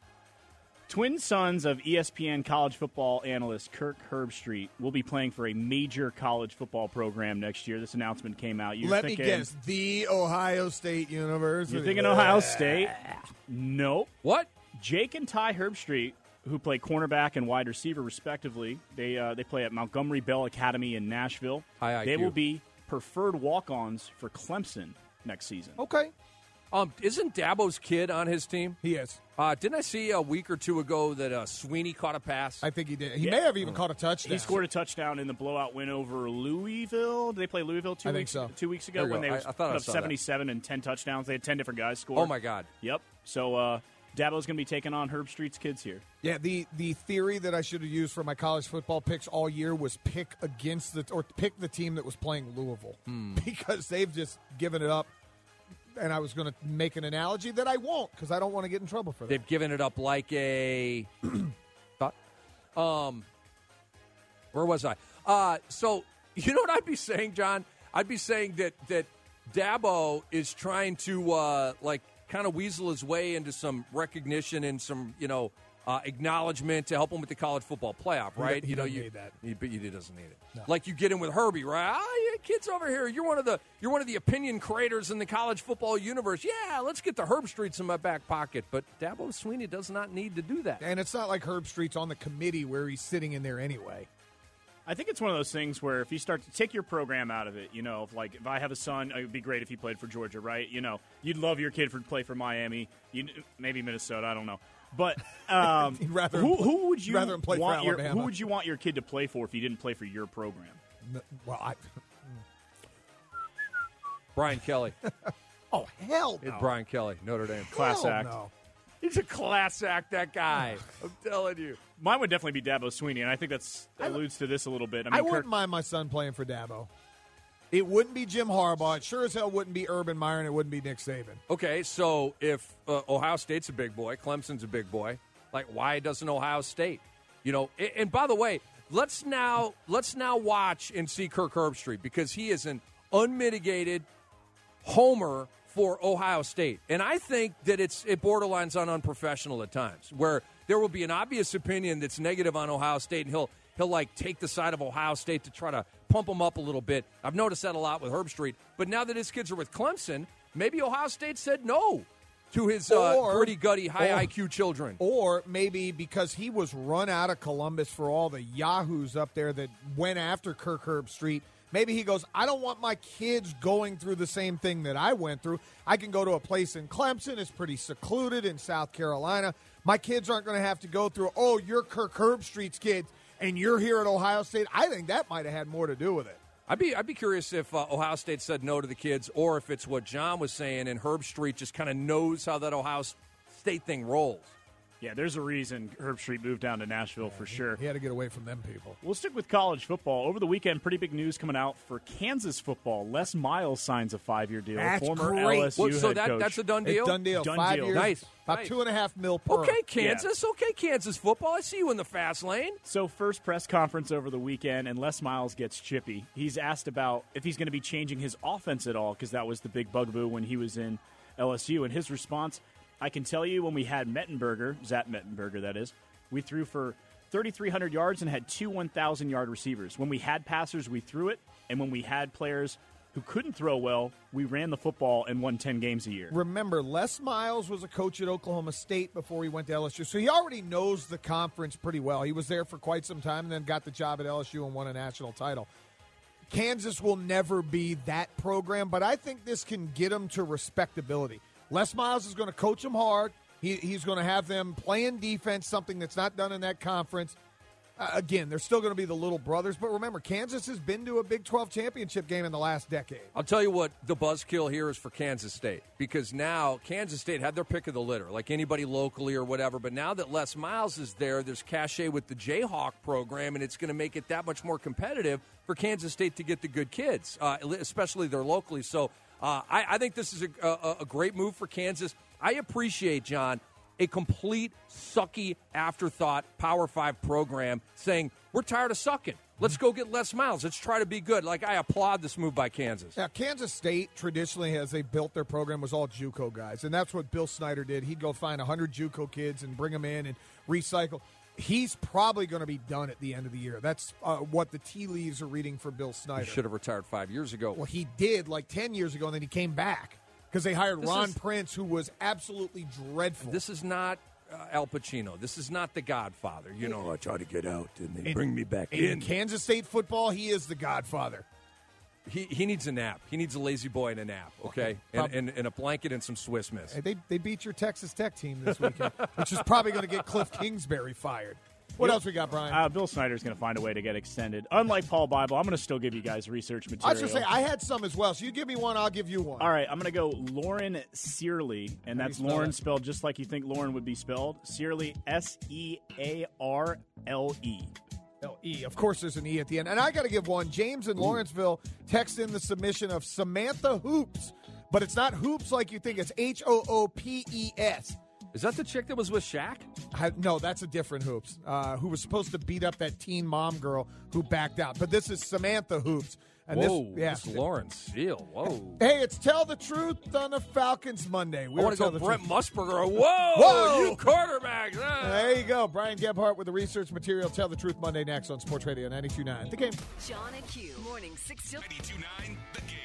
Twin sons of E S P N college football analyst Kirk Herbstreit will be playing for a major college football program next year. This announcement came out. You're Let thinking, me guess, the Ohio State University. You're thinking Ohio State? Nope. What? Jake and Ty Herbstreit, who play cornerback and wide receiver respectively, they uh, they play at Montgomery Bell Academy in Nashville. High I Q. They will be preferred walk-ons for Clemson next season. Okay. Um, isn't Dabo's kid on his team? He is. Uh, didn't I see a week or two ago that uh, Sweeney caught a pass? I think he did. He Yeah. may have even caught a touchdown. He scored a touchdown in the blowout win over Louisville. Did they play Louisville two I think weeks so. two weeks ago There you when go. they I- was I thought I put up saw that. seventy-seven and ten touchdowns? They had ten different guys score. Oh, my God. Yep. So uh, Dabo's going to be taking on Herbstreit's kids here. Yeah, the, the theory that I should have used for my college football picks all year was pick against the or pick the team that was playing Louisville because they've just given it up. And I was going to make an analogy that I won't because I don't want to get in trouble for that. They've given it up like a thought. Um, where was I? Uh, so you know what I'd be saying, John? I'd be saying that that Dabo is trying to uh, like kind of weasel his way into some recognition and some you know uh, acknowledgement to help him with the college football playoff, He right? do- he you know, doesn't you need that. He, but he doesn't need it. Like you get in with Herbie, right? Ah, yeah, kids over here. You're one of the you're one of the opinion creators in the college football universe. Yeah, let's get the Herbstreits in my back pocket. But Dabo Sweeney does not need to do that. And it's not like Herbstreit's on the committee where he's sitting in there anyway. I think it's one of those things where if you start to take your program out of it, you know, if like if I have a son, it would be great if he played for Georgia, right? You know, you'd love your kid to play for Miami, you maybe Minnesota, I don't know. But um, rather who, him play- who would you rather him play for want your, Alabama. who would you want your kid to play for if he didn't play for your program? No, well, I, Brian Kelly. oh hell no. Brian Kelly, Notre Dame. Class Hell act. no. He's a class act, that guy. I'm telling you. Mine would definitely be Dabo Sweeney, and I think that's that alludes to this a little bit. I I, mean, wouldn't Kirk, mind my son playing for Dabo. It wouldn't be Jim Harbaugh. It sure as hell wouldn't be Urban Meyer, and it wouldn't be Nick Saban. Okay, so if uh, Ohio State's a big boy, Clemson's a big boy, like why doesn't Ohio State? You know, and, and by the way, let's now let's now watch and see Kirk Herbstreit because he is an unmitigated homer for Ohio State. And I think that it's it borderlines on unprofessional at times, where there will be an obvious opinion that's negative on Ohio State, and he'll he'll like take the side of Ohio State to try to pump them up a little bit. I've noticed that a lot with Herbstreit. But now that his kids are with Clemson, maybe Ohio State said no to his uh, Or- gritty gutty high or- I Q children. Or maybe because he was run out of Columbus for all the yahoos up there that went after Kirk Herbstreit, maybe he goes, I don't want my kids going through the same thing that I went through. I can go to a place in Clemson. It's pretty secluded in South Carolina. My kids aren't going to have to go through, oh, you're Kirk Herbstreit's kids, and you're here at Ohio State. I think that might have had more to do with it. I'd be I'd be curious if uh, Ohio State said no to the kids, or if it's what John was saying, and Herbstreit just kind of knows how that Ohio State thing rolls. yeah, there's a reason Herbstreit moved down to Nashville for sure. He had to get away from them people. We'll stick with college football. Over the weekend, pretty big news coming out for Kansas football. Les Miles signs a five-year deal. That's Former great. L S U Well, so head that coach. that's a done deal. It's done deal. Done Five deal. years. Nice. About Nice. two and a half mil per. Okay, Kansas. Okay, Kansas football. I see you in the fast lane. So first press conference over the weekend, and Les Miles gets chippy. He's asked about if he's going to be changing his offense at all, because that was the big bugaboo when he was in L S U. And his response, I can tell you when we had Mettenberger, Zach Mettenberger that is, we threw for thirty-three hundred yards and had two one thousand-yard receivers. When we had passers, we threw it, and when we had players who couldn't throw well, we ran the football and won ten games a year. Remember, Les Miles was a coach at Oklahoma State before he went to L S U, so he already knows the conference pretty well. He was there for quite some time and then got the job at L S U and won a national title. Kansas will never be that program, but I think this can get them to respectability. Les Miles is going to coach them hard. He, he's going to have them playing defense, something that's not done in that conference. Uh, again, they're still going to be the little brothers, but remember, Kansas has been to a Big twelve championship game in the last decade. I'll tell you what the buzzkill here is for Kansas State, because now Kansas State had their pick of the litter, like anybody locally or whatever, but now that Les Miles is there, there's cachet with the Jayhawk program, and it's going to make it that much more competitive for Kansas State to get the good kids, uh, especially there locally. So uh, I, I think this is a, a, a great move for Kansas. I appreciate, John, a complete sucky afterthought Power Five program saying, we're tired of sucking. Let's go get Les Miles. Let's try to be good. Like, I applaud this move by Kansas. Now, Kansas State, traditionally, as they built their program, was all JUCO guys, and that's what Bill Snyder did. He'd go find one hundred JUCO kids and bring them in and recycle. He's probably going to be done at the end of the year. That's uh, what the tea leaves are reading for Bill Snyder. He should have retired five years ago. Well, he did like ten years ago, and then he came back. Because they hired this Ron is, Prince, who was absolutely dreadful. This is not uh, Al Pacino. This is not The Godfather. You know, I try to get out and they in, bring me back in. in. Kansas State football, he is the Godfather. He he needs a nap. He needs a lazy boy and a nap, okay? And, and, and a blanket and some Swiss Miss. Hey, they, they beat your Texas Tech team this weekend, which is probably going to get Cliff Kingsbury fired. What else we got, Brian? Uh, Bill Snyder's going to find a way to get extended. Unlike Paul Bible, I'm going to still give you guys research material. I was going to say, I had some as well. So you give me one, I'll give you one. All right, I'm going to go Lauren Searle, and How that's do you spell Lauren that? spelled just like you think Lauren would be spelled. Searle, S E A R L E. L E. Of course, there's an E at the end. And I got to give one. James in Lawrenceville text in the submission of Samantha Hoops, but it's not hoops like you think. It's H O O P E S. Is that the chick that was with Shaq? I, no, that's a different Hoops, uh, who was supposed to beat up that teen mom girl who backed out. But this is Samantha Hoops. And Whoa, this, yeah. this is Lauren Seal. Whoa. Hey, it's Tell the Truth on the Falcons Monday. We I want to Tell go the Brent Truth. Musburger. Whoa, Whoa! you quarterbacks. Ah. There you go. Brian Gebhardt with the research material. Tell the Truth Monday next on Sports Radio ninety-two point nine. The Game. John and Q. Morning six till ninety-two point nine, The Game.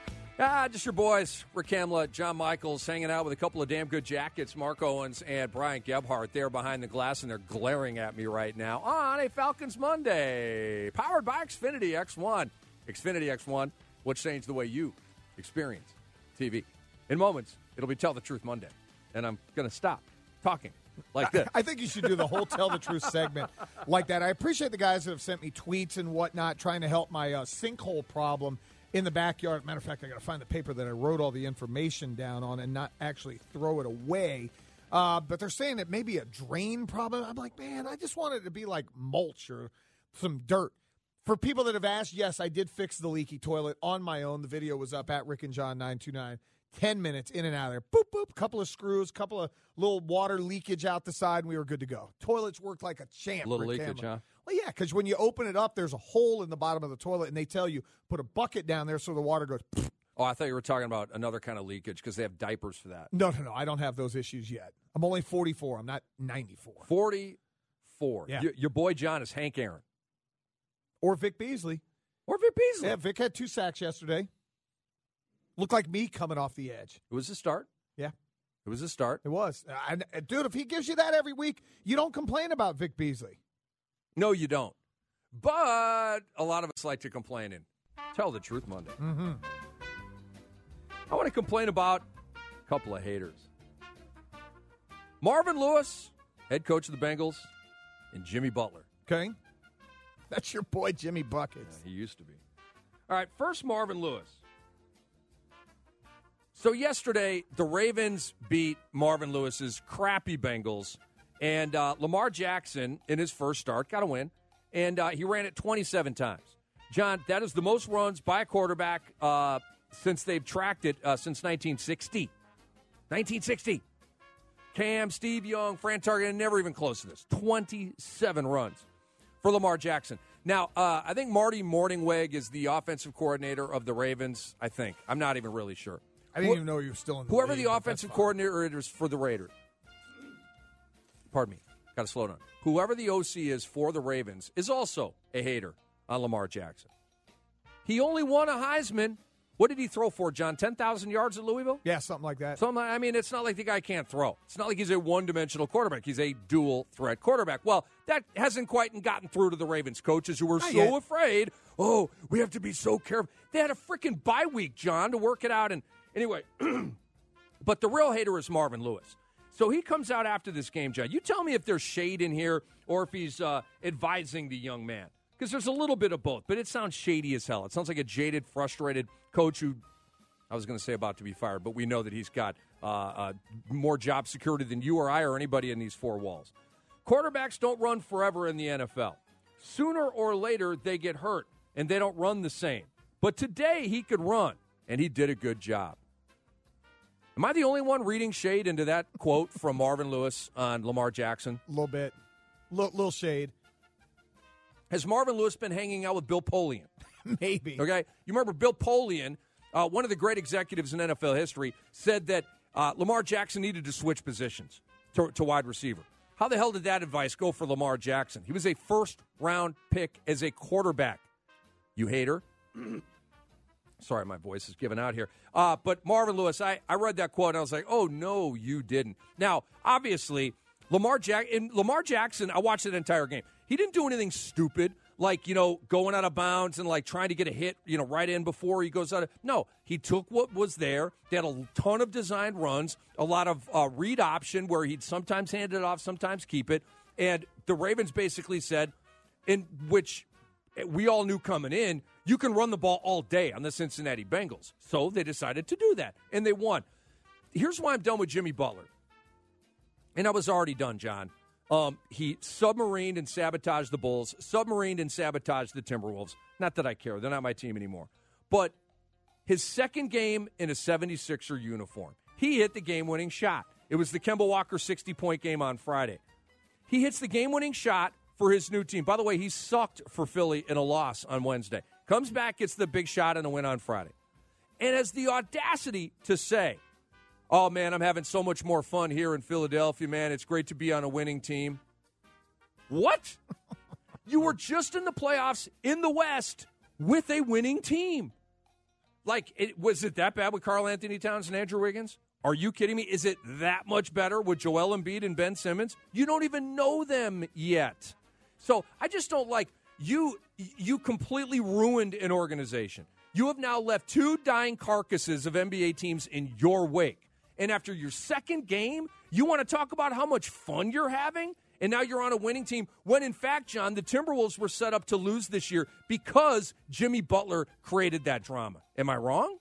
Ah, just your boys, Rick Hamlet, John Michaels, hanging out with a couple of damn good jackets, Mark Owens and Brian Gebhardt there behind the glass, and they're glaring at me right now on a Falcons Monday, powered by Xfinity X one. Xfinity X one, what's changed the way you experience T V. In moments, it'll be Tell the Truth Monday, and I'm going to stop talking like this. I think you should do the whole Tell the Truth segment like that. I appreciate the guys that have sent me tweets and whatnot trying to help my uh, sinkhole problem in the backyard. Matter of fact, I got to find the paper that I wrote all the information down on and not actually throw it away. Uh, but they're saying it may be a drain problem. I'm like, man, I just want it to be like mulch or some dirt. For people that have asked, yes, I did fix the leaky toilet on my own. The video was up at Rick and John nine two nine. Ten minutes in and out of there. Boop, boop. Couple of screws, couple of little water leakage out the side, and we were good to go. Toilets worked like a champ. A little Rick leakage, Campbell. huh? Well, yeah, because when you open it up, there's a hole in the bottom of the toilet, and they tell you put a bucket down there so the water goes. Oh, I thought you were talking about another kind of leakage because they have diapers for that. No, no, no. I don't have those issues yet. I'm only forty-four. I'm not ninety-four. forty-four. Yeah. Your, your boy John is Hank Aaron. Or Vic Beasley. Or Vic Beasley. Yeah, Vic had two sacks yesterday. Looked like me coming off the edge. It was a start. Yeah. It was a start. It was. And, uh, dude, if he gives you that every week, you don't complain about Vic Beasley. No, you don't. But a lot of us like to complain and Tell the Truth Monday. Mm-hmm. I want to complain about a couple of haters. Marvin Lewis, head coach of the Bengals, and Jimmy Butler. Okay. That's your boy, Jimmy Buckets. Yeah, he used to be. All right, first Marvin Lewis. So yesterday, the Ravens beat Marvin Lewis's crappy Bengals, and uh, Lamar Jackson, in his first start, got a win, and uh, he ran it twenty-seven times. John, that is the most runs by a quarterback uh, since they've tracked it uh, since nineteen sixty. nineteen sixty. Cam, Steve Young, Fran Target, never even close to this. twenty-seven runs for Lamar Jackson. Now, uh, I think Marty Morningweg is the offensive coordinator of the Ravens, I think. I'm not even really sure. I didn't Wh- even know you were still in the Whoever league, the offensive coordinator is for the Raiders. Pardon me. got to slow down. Whoever the O C is for the Ravens is also a hater on Lamar Jackson. He only won a Heisman. What did he throw for, John? ten thousand yards at Louisville? Yeah, something like that. Something, I mean, it's not like the guy can't throw. It's not like he's a one-dimensional quarterback. He's a dual-threat quarterback. Well, that hasn't quite gotten through to the Ravens coaches who were Not so yet. afraid. Oh, we have to be so careful. They had a freaking bye week, John, to work it out. And anyway, but the real hater is Marvin Lewis. So he comes out after this game, John. You tell me if there's shade in here or if he's uh, advising the young man. Because there's a little bit of both, but it sounds shady as hell. It sounds like a jaded, frustrated coach who, I was going to say about to be fired, but we know that he's got uh, uh, more job security than you or I or anybody in these four walls. Quarterbacks don't run forever in the N F L. Sooner or later, they get hurt, and they don't run the same. But today, he could run, and he did a good job. Am I the only one reading shade into that quote from Marvin Lewis on Lamar Jackson? A little bit. L- little shade. Has Marvin Lewis been hanging out with Bill Polian? Maybe. Okay? You remember Bill Polian, uh, one of the great executives in N F L history, said that uh, Lamar Jackson needed to switch positions to, to wide receiver. How the hell did that advice go for Lamar Jackson? He was a first-round pick as a quarterback. You hater. Sorry, my voice is giving out here. Uh, but Marvin Lewis, I, I read that quote, and I was like, oh, no, you didn't. Now, obviously, Lamar, Jack- in Lamar Jackson, I watched that entire game. He didn't do anything stupid, like, you know, going out of bounds and, like, trying to get a hit, you know, right in before he goes out of. No, he took what was there. They had a ton of designed runs, a lot of uh, read option where he'd sometimes hand it off, sometimes keep it. And the Ravens basically said, in which we all knew coming in, you can run the ball all day on the Cincinnati Bengals. So they decided to do that, and they won. Here's why I'm done with Jimmy Butler. And I was already done, John. Um, he submarined and sabotaged the Bulls, submarined and sabotaged the Timberwolves. Not that I care. They're not my team anymore. But his second game in a seventy-sixer uniform, he hit the game-winning shot. It was the Kemba Walker sixty-point game on Friday. He hits the game-winning shot for his new team. By the way, he sucked for Philly in a loss on Wednesday. Comes back, gets the big shot and a win on Friday. And has the audacity to say, oh, man, I'm having so much more fun here in Philadelphia, man. It's great to be on a winning team. What? You were just in the playoffs in the West with a winning team. Like, it, was it that bad with Karl Anthony Towns and Andrew Wiggins? Are you kidding me? Is it that much better with Joel Embiid and Ben Simmons? You don't even know them yet. So I just don't like, you, you completely ruined an organization. You have now left two dying carcasses of N B A teams in your wake. And after your second game, you want to talk about how much fun you're having? And now you're on a winning team when, in fact, John, the Timberwolves were set up to lose this year because Jimmy Butler created that drama. Am I wrong?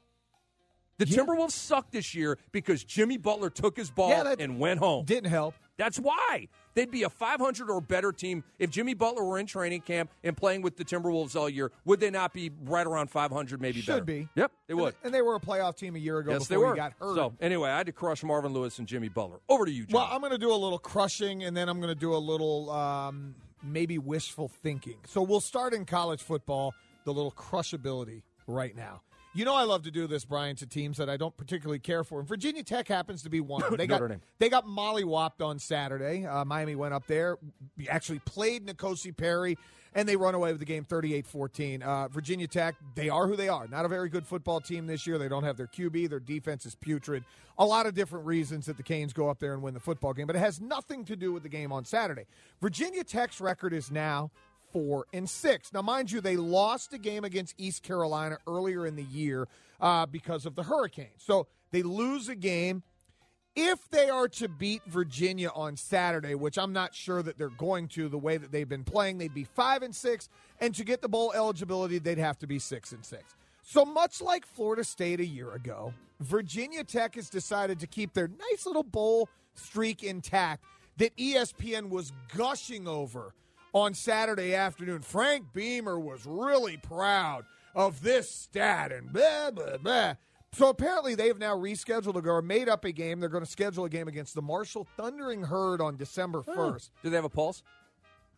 The yeah. Timberwolves sucked this year because Jimmy Butler took his ball yeah, and went home. Didn't help. That's why. They'd be a five hundred or better team if Jimmy Butler were in training camp and playing with the Timberwolves all year. Would they not be right around five hundred, maybe Should better? Should be. Yep, they would. And, and they were a playoff team a year ago yes, before they were. he got hurt. So, anyway, I had to crush Marvin Lewis and Jimmy Butler. Over to you, John. Well, I'm going to do a little crushing, and then I'm going to do a little um, maybe wishful thinking. So we'll start in college football, the little crushability right now. You know I love to do this, Brian, to teams that I don't particularly care for. And Virginia Tech happens to be one of them. They got, they got mollywopped on Saturday. Uh, Miami went up there, actually played N'Kosi Perry, and they run away with the game thirty-eight fourteen. Uh, Virginia Tech, they are who they are. Not a very good football team this year. They don't have their Q B. Their defense is putrid. A lot of different reasons that the Canes go up there and win the football game, but it has nothing to do with the game on Saturday. Virginia Tech's record is now Four and six. Now, mind you, they lost a game against East Carolina earlier in the year uh, because of the hurricane. So they lose a game. If they are to beat Virginia on Saturday, which I'm not sure that they're going to, the way that they've been playing, they'd be five and six, and to get the bowl eligibility, they'd have to be six and six. So much like Florida State a year ago, Virginia Tech has decided to keep their nice little bowl streak intact that E S P N was gushing over on Saturday afternoon. Frank Beamer was really proud of this stat and blah, blah, blah. So apparently they've now rescheduled or made up a game. They're going to schedule a game against the Marshall Thundering Herd on December first. Oh. Do they have a pulse?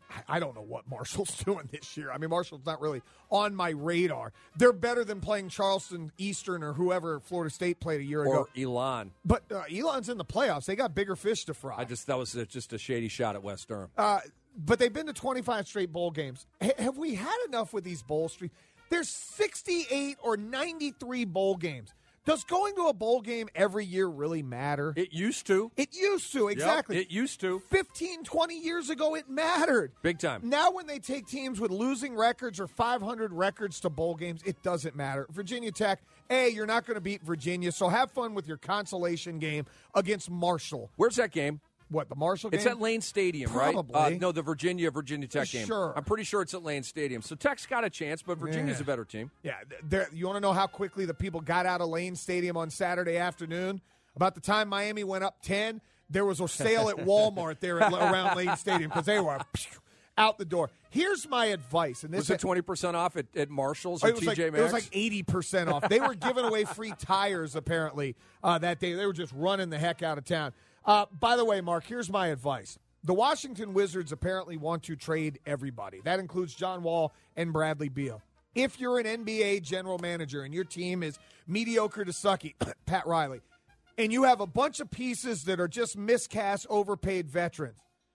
I, I don't know what Marshall's doing this year. I mean, Marshall's not really on my radar. They're better than playing Charleston Eastern or whoever Florida State played a year or ago. Or Elon. But uh, Elon's in the playoffs. They got bigger fish to fry. I just That was a, just a shady shot at West Durham. Uh, but they've been to twenty-five straight bowl games. H- have we had enough with these bowl streaks? There's sixty-eight or ninety-three bowl games. Does going to a bowl game every year really matter? It used to. It used to, exactly. Yep, it used to. fifteen, twenty years ago, it mattered. Big time. Now when they take teams with losing records or five hundred records to bowl games, it doesn't matter. Virginia Tech, A, you're not going to beat Virginia, so have fun with your consolation game against Marshall. Where's that game? What, the Marshall game? It's at Lane Stadium, Probably. right? Uh, no, the Virginia Virginia Tech game. Sure. I'm pretty sure it's at Lane Stadium. So Tech's got a chance, but Virginia's Yeah. a better team. Yeah, you want to know how quickly the people got out of Lane Stadium on Saturday afternoon? About the time Miami went up ten, there was a sale at Walmart there at, around Lane Stadium because they were out the door. Here's my advice. And this was it twenty percent off at, at Marshall's or it was T J like, Maxx? It was like eighty percent off. They were giving away free tires, apparently, uh, that day. They were just running the heck out of town. Uh, by the way, Mark, here's my advice. The Washington Wizards apparently want to trade everybody. That includes John Wall and Bradley Beal. If you're an N B A general manager and your team is mediocre to sucky, Pat Riley, and you have a bunch of pieces that are just miscast, overpaid veterans,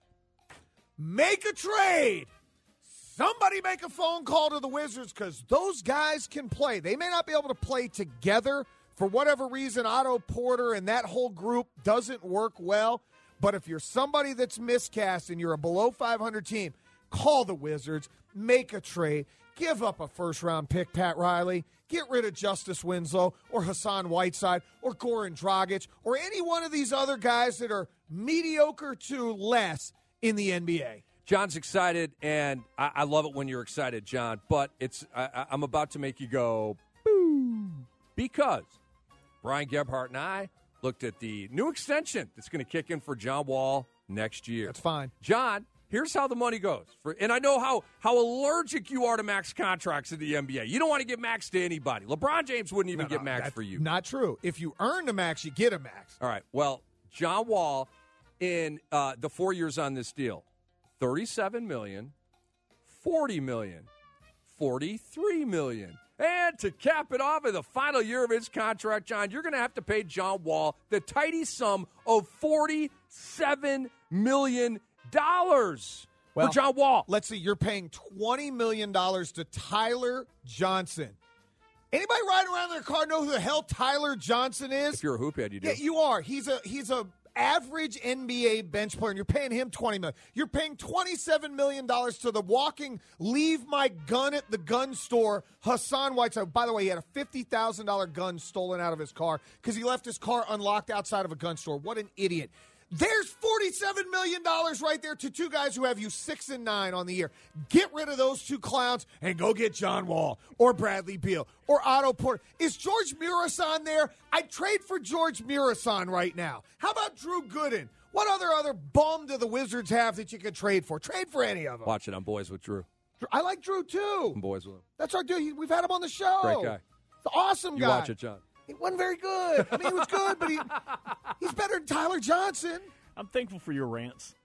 make a trade. Somebody make a phone call to the Wizards because those guys can play. They may not be able to play together. For whatever reason, Otto Porter and that whole group doesn't work well. But if you're somebody that's miscast and you're a below five hundred team, call the Wizards, make a trade, give up a first-round pick, Pat Riley, get rid of Justice Winslow or Hassan Whiteside or Goran Dragic or any one of these other guys that are mediocre to less in the N B A. John's excited, and I, I love it when you're excited, John, but it's I, I'm about to make you go, boo, because Brian Gebhardt and I looked at the new extension that's going to kick in for John Wall next year. That's fine. John, here's how the money goes. For, and I know how, how allergic you are to max contracts in the N B A. You don't want to give max to anybody. LeBron James wouldn't even No, get no, max that's for you. Not true. If you earn a max, you get a max. All right. Well, John Wall in uh, the four years on this deal, thirty-seven million dollars, forty million dollars, forty-three million dollars. And to cap it off in the final year of his contract, John, you're going to have to pay John Wall the tidy sum of forty-seven million dollars Well, for John Wall. Let's see. You're paying twenty million dollars to Tyler Johnson. Anybody riding around in their car know who the hell Tyler Johnson is? If you're a hoophead, you do. Yeah, you are. He's a he's a average N B A bench player, and you're paying him twenty million dollars. You're paying twenty-seven million dollars to the walking, leave my gun at the gun store, Hassan Whiteside. By the way, he had a fifty thousand dollars gun stolen out of his car because he left his car unlocked outside of a gun store. What an idiot. There's forty-seven million dollars right there to two guys who have you six and nine on the year. Get rid of those two clowns and go get John Wall or Bradley Beal or Otto Porter. Is George Murasan there? I'd trade for George Murasan right now. How about Drew Gooden? What other other bum do the Wizards have that you could trade for? Trade for any of them. Watch it on Boys with Drew. I like Drew, too. I'm Boys with him. That's our dude. We've had him on the show. Great guy. It's an awesome You guy. watch it, John. He wasn't very good. I mean, he was good, but he he's better than Tyler Johnson. I'm thankful for your rants.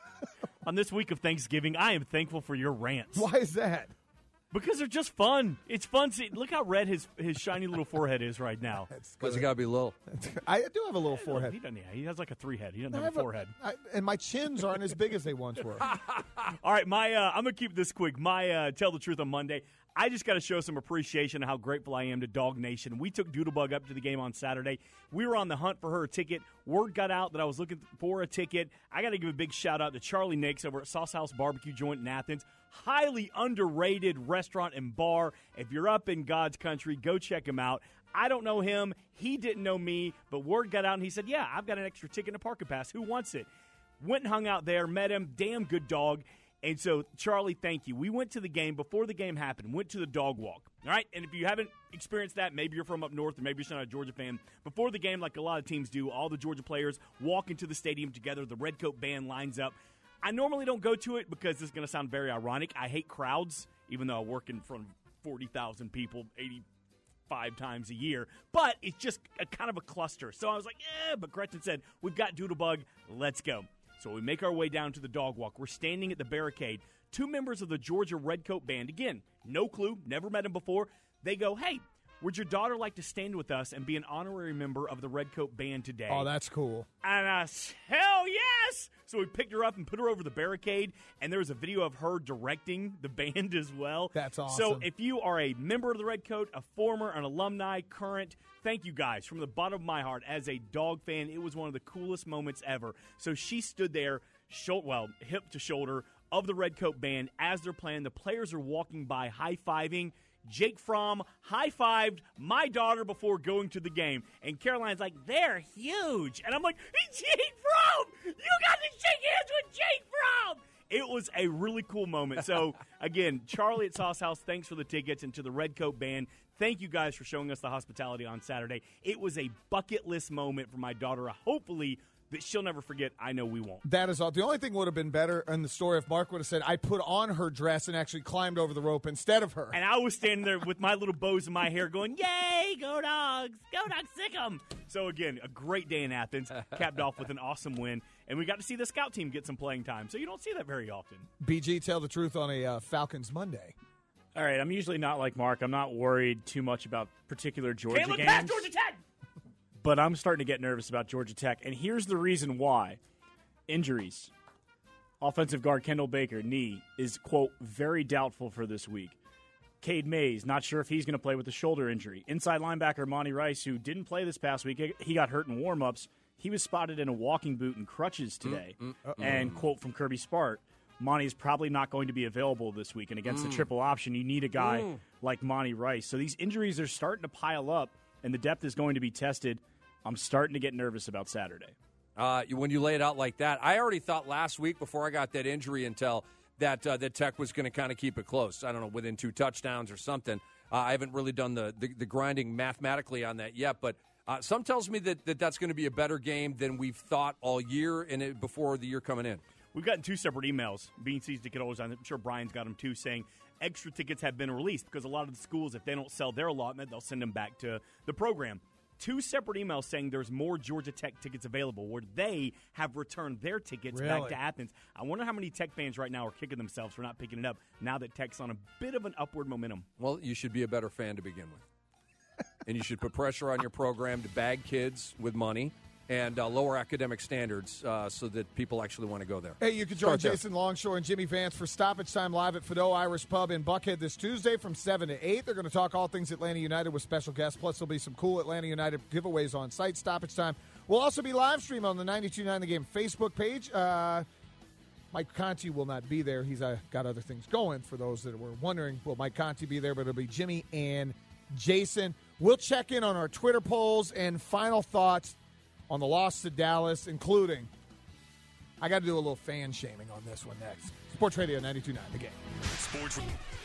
On this week of Thanksgiving, I am thankful for your rants. Why is that? Because they're just fun. It's fun. See, look how red his, his shiny little forehead is right now. Because he got to be little. I do have a little forehead. He doesn't. Yeah, he has like a three head. He doesn't I have, have a forehead. A, I, and my chins aren't as big as they once were. All right, my uh, I'm gonna keep this quick. My uh, Tell the Truth on Monday. I just got to show some appreciation of how grateful I am to Dog Nation. We took Doodlebug up to the game on Saturday. We were on the hunt for her a ticket. Word got out that I was looking for a ticket. I got to give a big shout out to Charlie Nix over at Sauce House Barbecue Joint in Athens. Highly underrated restaurant and bar. If you're up in God's country, go check him out. I don't know him. He didn't know me, but word got out and he said, yeah, I've got an extra ticket and a parking pass. Who wants it? Went and hung out there, met him. Damn good dog. And so, Charlie, thank you. We went to the game before the game happened, went to the dog walk. All right? And if you haven't experienced that, maybe you're from up north or maybe you're not a Georgia fan. Before the game, like a lot of teams do, all the Georgia players walk into the stadium together. The Redcoat band lines up. I normally don't go to it because this is going to sound very ironic. I hate crowds, even though I work in front of forty thousand people eighty-five times a year. But it's just a kind of a cluster. So I was like, eh, but Gretchen said, we've got Doodlebug. Let's go. So we make our way down to the dog walk. We're standing at the barricade. Two members of the Georgia Redcoat Band, again, no clue, never met them before. They go, hey, would your daughter like to stand with us and be an honorary member of the Redcoat Band today? Oh, that's cool. And I said, hell yes! So we picked her up and put her over the barricade, and there was a video of her directing the band as well. That's awesome. So if you are a member of the Redcoat, a former, an alumni, current, thank you guys from the bottom of my heart. As a dog fan, it was one of the coolest moments ever. So she stood there, sho- well, hip to shoulder, of the Redcoat Band as they're playing. The players are walking by, high-fiving. Jake Fromm high-fived my daughter before going to the game. And Caroline's like, they're huge. And I'm like, Jake Fromm! You got to shake hands with Jake Fromm! It was a really cool moment. So, again, Charlie at Sauce House, thanks for the tickets. And to the Redcoat Band, thank you guys for showing us the hospitality on Saturday. It was a bucket list moment for my daughter. Hopefully, that she'll never forget. I know we won't. That is all. The only thing would have been better in the story if Mark would have said, I put on her dress and actually climbed over the rope instead of her. And I was standing there with my little bows in my hair going, yay, go dogs, go dogs, sick 'em. So, again, a great day in Athens, capped off with an awesome win. And we got to see the scout team get some playing time, so you don't see that very often. B G, tell the truth on a uh, Falcons Monday. All right, I'm usually not like Mark. I'm not worried too much about particular Georgia Can't look games. past Georgia Tech! But I'm starting to get nervous about Georgia Tech, and here's the reason why. Injuries. Offensive guard Kendall Baker, knee, is, quote, very doubtful for this week. Cade Mays, not sure if he's going to play with a shoulder injury. Inside linebacker Monty Rice, who didn't play this past week, he got hurt in warm-ups. He was spotted in a walking boot and crutches today. Mm, mm, and, quote, from Kirby Smart, Monty is probably not going to be available this week. And against Mm. the triple option, you need a guy Mm. like Monty Rice. So these injuries are starting to pile up, and the depth is going to be tested. I'm starting to get nervous about Saturday. Uh, when you lay it out like that, I already thought last week before I got that injury intel that uh, that Tech was going to kind of keep it close. I don't know, within two touchdowns or something. Uh, I haven't really done the, the, the grinding mathematically on that yet, but uh, some tells me that, that that's going to be a better game than we've thought all year and it, before the year coming in. We've gotten two separate emails. Bean sees the kiddos. I'm sure Brian's got them too, saying extra tickets have been released because a lot of the schools, if they don't sell their allotment, they'll send them back to the program. Two separate emails saying there's more Georgia Tech tickets available where they have returned their tickets Really? back to Athens. I wonder how many Tech fans right now are kicking themselves for not picking it up now that Tech's on a bit of an upward momentum. Well, you should be a better fan to begin with. And you should put pressure on your program to bag kids with money and uh, lower academic standards uh, so that people actually want to go there. Hey, you can join Start there. Jason Longshore and Jimmy Vance for Stoppage Time live at Fido Irish Pub in Buckhead this Tuesday from seven to eight. They're going to talk all things Atlanta United with special guests. Plus, there'll be some cool Atlanta United giveaways on site. Stoppage Time will also be live stream on the ninety-two point nine The Game Facebook page. Uh, Mike Conti will not be there. He's uh, got other things going. For those that were wondering, will Mike Conti be there? But it'll be Jimmy and Jason. We'll check in on our Twitter polls and final thoughts on the loss to Dallas, including, I got to do a little fan shaming on this one next. Sports Radio ninety-two point nine The Game. Sports.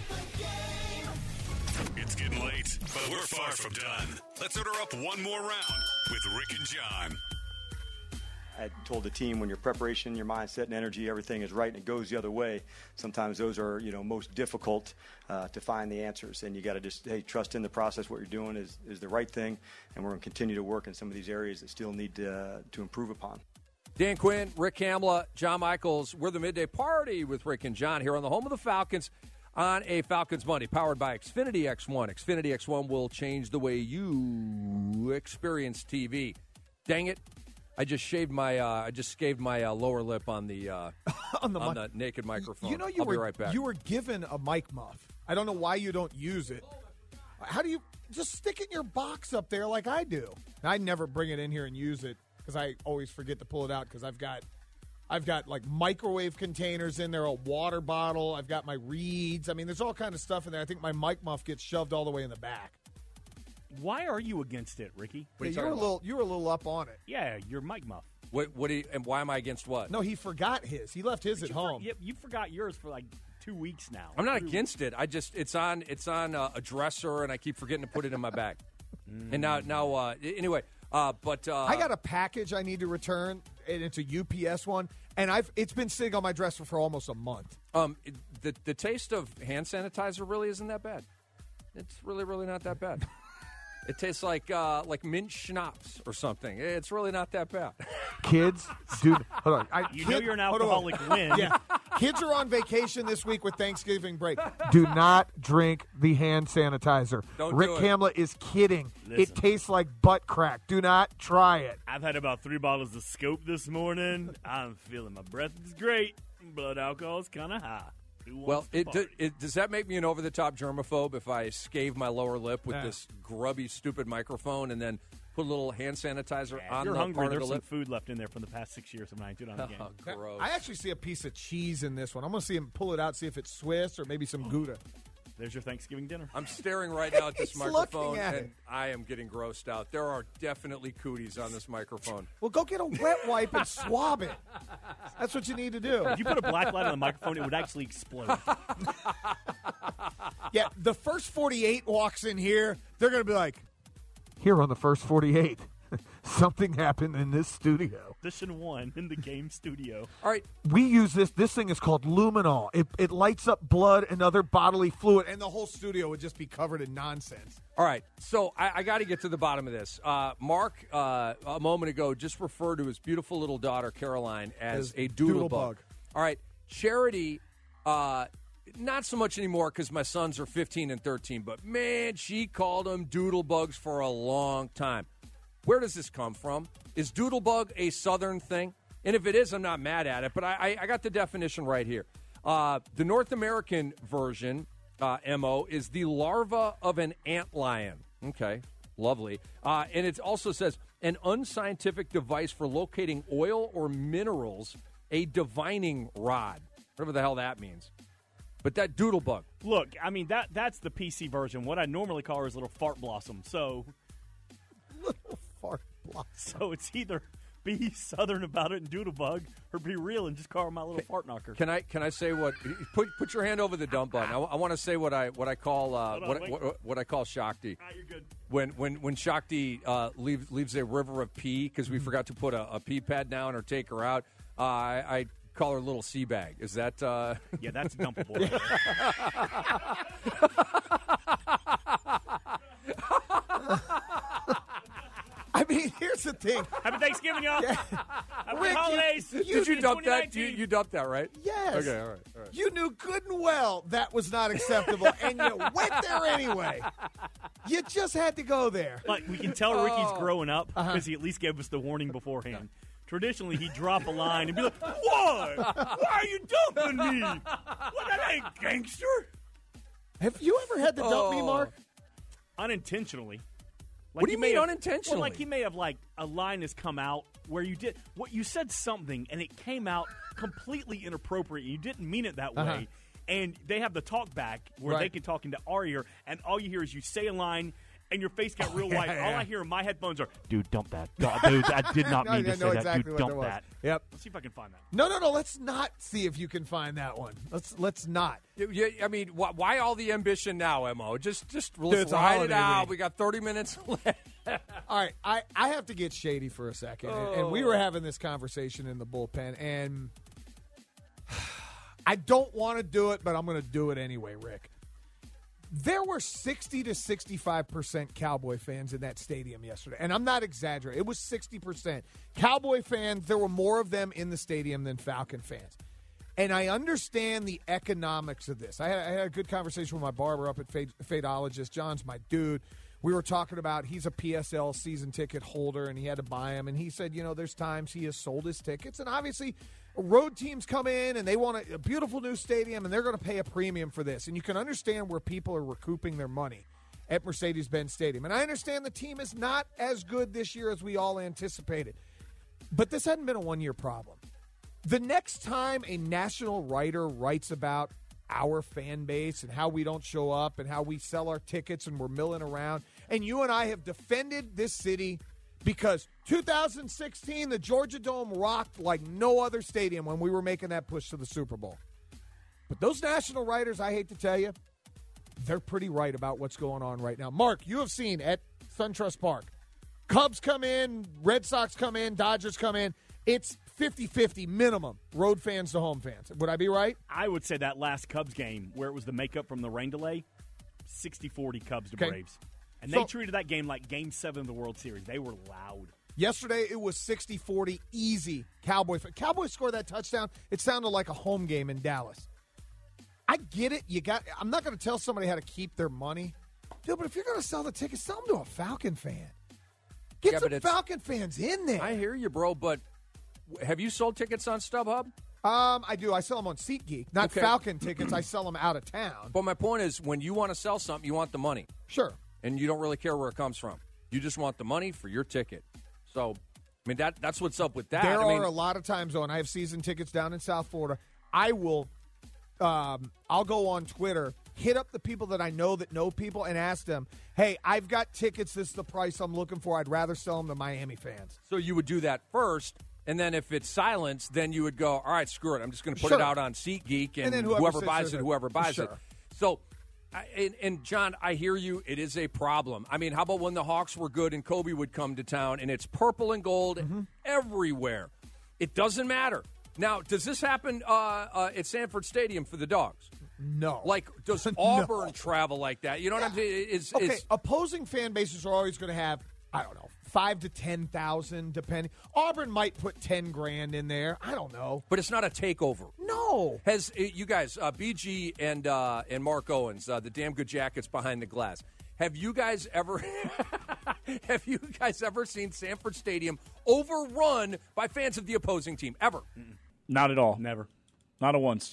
It's getting late, but we're far from done. Let's order up one more round with Rick and John. I told the team when your preparation, your mindset, and energy, everything is right and it goes the other way, sometimes those are, you know, most difficult uh, to find the answers. And you got to just, hey, trust in the process. What you're doing is, is the right thing, and we're going to continue to work in some of these areas that still need to, uh, to improve upon. Dan Quinn, Rick Hamla, John Michaels. We're the Midday Party with Rick and John here on the home of the Falcons on a Falcons Monday, powered by Xfinity X one. Xfinity X one will change the way you experience T V. Dang it. I just shaved my. Uh, I just scaved my uh, lower lip on the uh, on, the, on mi- the naked microphone. You know, you I'll were be right back. you were given a mic muff. I don't know why you don't use it. How do you just stick it in your box up there like I do? I never bring it in here and use it because I always forget to pull it out because I've got, I've got like microwave containers in there, a water bottle. I've got my reeds. I mean, there's all kind of stuff in there. I think my mic muff gets shoved all the way in the back. Why are you against it, Ricky? Yeah, you were a little, you were a little up on it. Yeah, your mic muff. What? What? Do you, and why am I against what? No, he forgot his. He left his But at you for- home. yep, you forgot yours for like two weeks now. I'm not Two- against it. I just it's on it's on uh, a dresser, and I keep forgetting to put it in my bag. And now now uh, anyway, uh, but uh, I got a package I need to return, and it's a U P S one, and I've it's been sitting on my dresser for almost a month. Um, it- the the taste of hand sanitizer really isn't that bad. It's really really not that bad. It tastes like uh, like mint schnapps or something. It's really not that bad. Kids, dude, hold on. I, You kid, know you're an hold on. alcoholic when. Yeah. Kids are on vacation this week with Thanksgiving break. Do not drink the hand sanitizer. Don't Rick do it. Kamla is kidding. Listen. It tastes like butt crack. Do not try it. I've had about three bottles of Scope this morning. I'm feeling my breath is great. Blood alcohol is kind of high. Who wants Well, to it, party? it, does that make me an over-the-top germaphobe if I scave my lower lip with Yeah. this grubby, stupid microphone and then put a little hand sanitizer Yeah, on if you're the hungry, part of there's the some lip? food left in there from the past six years of mine. Do it on the game. Oh, gross. I actually see a piece of cheese in this one. I'm going to see him pull it out, see if it's Swiss or maybe some Gouda. There's your Thanksgiving dinner. I'm staring right now at this He's microphone, looking at and it. I am getting grossed out. There are definitely cooties on this microphone. Well, go get a wet wipe and swab it. That's what you need to do. If you put a black light on the microphone, it would actually explode. Yeah, the first forty-eight walks in here, they're going to be like, here on the first forty-eight, something happened in this studio. Edition one in the game studio. All right, We use this. This thing is called luminol. It, it lights up blood and other bodily fluid, and the whole studio would just be covered in nonsense. all right. So I, I got to get to the bottom of this. Uh, Mark, uh, a moment ago, just referred to his beautiful little daughter, Caroline, as As a doodle, doodle bug. All right. Charity, uh, not so much anymore because my sons are fifteen and thirteen, but, man, she called them doodle bugs for a long time. Where does this come from? Is doodlebug a Southern thing? And if it is, I'm not mad at it, but I, I, I got the definition right here. Uh, the North American version, uh, M O, is the larva of an antlion. Okay, lovely. Uh, and it also says an unscientific device for locating oil or minerals, a divining rod. Whatever the hell that means. But that doodlebug. Look, I mean, that that's the P C version. What I normally call her is little fart blossom. So, Little fart blossom. so it's either be Southern about it and doodlebug, or be real and just call her my little fart knocker. Can I can I say what? Put put your hand over the dump button. I, I want to say what I what I call uh, Hold on, what, wait. what what I call Shakti. Ah, you're good. When when when Shakti uh, leaves leaves a river of pee because Mm-hmm. we forgot to put a, a pee pad down or take her out, uh, I, I call her little sea bag. Is that? Uh... Yeah, that's dumpable. I mean, here's the thing. Happy Thanksgiving, y'all. Happy Rick, you- holidays. you- Did you in dump that? twenty You, nineteen. you dumped that, right? Yes. Okay. All right. All right. You knew good and well that was not acceptable, and you went there anyway. You just had to go there. Like, we can tell Ricky's Oh. growing up because Uh-huh. he at least gave us the warning beforehand. Traditionally, he'd drop a line and be like, "Why? Why are you dumping me? What, that ain't gangster." Have you ever had to dump me, Oh. Mark? Unintentionally. Like What do he you may mean have- unintentionally? Well, like he may have like a line has come out where you did what you said something and it came out completely inappropriate. You didn't mean it that way. Uh-huh. And they have the talk back where they Right. can talk into our ear, and all you hear is you say a line, and your face got real yeah, white. yeah. All I hear in my headphones are, "Dude, dump that. Dude, I did not No, mean I to say know that. exactly Dude, what dump that was. that." Yep. Let's see if I can find that. No, no, no. Let's not see if you can find that one. Let's let's not. Yeah, I mean, why, why all the ambition now, Mo? Just just Dude, it's a ride it holiday out. week. We got thirty minutes left. All right, I, I have to get shady for a second. And, and we were having this conversation in the bullpen, and I don't want to do it, but I'm going to do it anyway, Rick. There were sixty to sixty-five percent Cowboy fans in that stadium yesterday, and I'm not exaggerating. It was sixty percent. Cowboy fans, there were more of them in the stadium than Falcon fans. And I understand the economics of this. I had, I had a good conversation with my barber up at Fade, Fadeologist. John's my dude. We were talking about he's a P S L season ticket holder, and he had to buy them. And he said, you know, there's times he has sold his tickets. And obviously, road teams come in, and they want a, a beautiful new stadium, and they're going to pay a premium for this. And you can understand where people are recouping their money at Mercedes-Benz Stadium. And I understand the team is not as good this year as we all anticipated. But this hadn't been a one-year problem. The next time a national writer writes about our fan base and how we don't show up and how we sell our tickets and we're milling around, and you and I have defended this city because two thousand sixteen, the Georgia Dome rocked like no other stadium when we were making that push to the Super Bowl. But those national writers, I hate to tell you, they're pretty right about what's going on right now. Mark, you have seen at SunTrust Park, Cubs come in, Red Sox come in, Dodgers come in. It's fifty-fifty minimum, road fans to home fans. Would I be right? I would say that last Cubs game where it was the makeup from the rain delay, sixty forty Cubs to Okay. Braves. And So- they treated that game like Game seven of the World Series. They were loud. Yesterday, it was sixty forty, easy. Cowboys. Cowboys scored that touchdown. It sounded like a home game in Dallas. I get it. You got. I'm not going to tell somebody how to keep their money. Dude, but if you're going to sell the tickets, sell them to a Falcon fan. Get Yeah, some but it's- Falcon fans in there. I hear you, bro, but have you sold tickets on StubHub? Um, I do. I sell them on SeatGeek. Not Okay. Falcon tickets. I sell them out of town. But my point is, when you want to sell something, you want the money. Sure. And you don't really care where it comes from. You just want the money for your ticket. So, I mean, that that's what's up with that. There I mean, are a lot of times, though, and I have season tickets down in South Florida. I will, um, I'll go on Twitter, hit up the people that I know that know people, and ask them, hey, I've got tickets. This is the price I'm looking for. I'd rather sell them to Miami fans. So you would do that first, and then if it's silence, then you would go, all right, screw it. I'm just going to put Sure. it out on SeatGeek, and, And then whoever whoever sits buys there, it, whoever buys sure. it. So, I- and, and John, I hear you. It is a problem. I mean, how about when the Hawks were good and Kobe would come to town, and it's purple and gold Mm-hmm. everywhere? It doesn't matter. Now, does this happen uh, uh, at Sanford Stadium for the Dogs? No. Like, does Auburn travel like that? You know what I'm saying? Is, Okay, is, opposing fan bases are always going to have, I don't know, five to ten thousand, depending. Auburn might put ten grand in there. I don't know. but it's not a takeover. No. Has uh, you guys, uh, B G and uh, and Mark Owens, uh, the damn good jackets behind the glass? Have you guys ever have you guys ever seen Sanford Stadium overrun by fans of the opposing team ever? Not at all. Never. Not a once.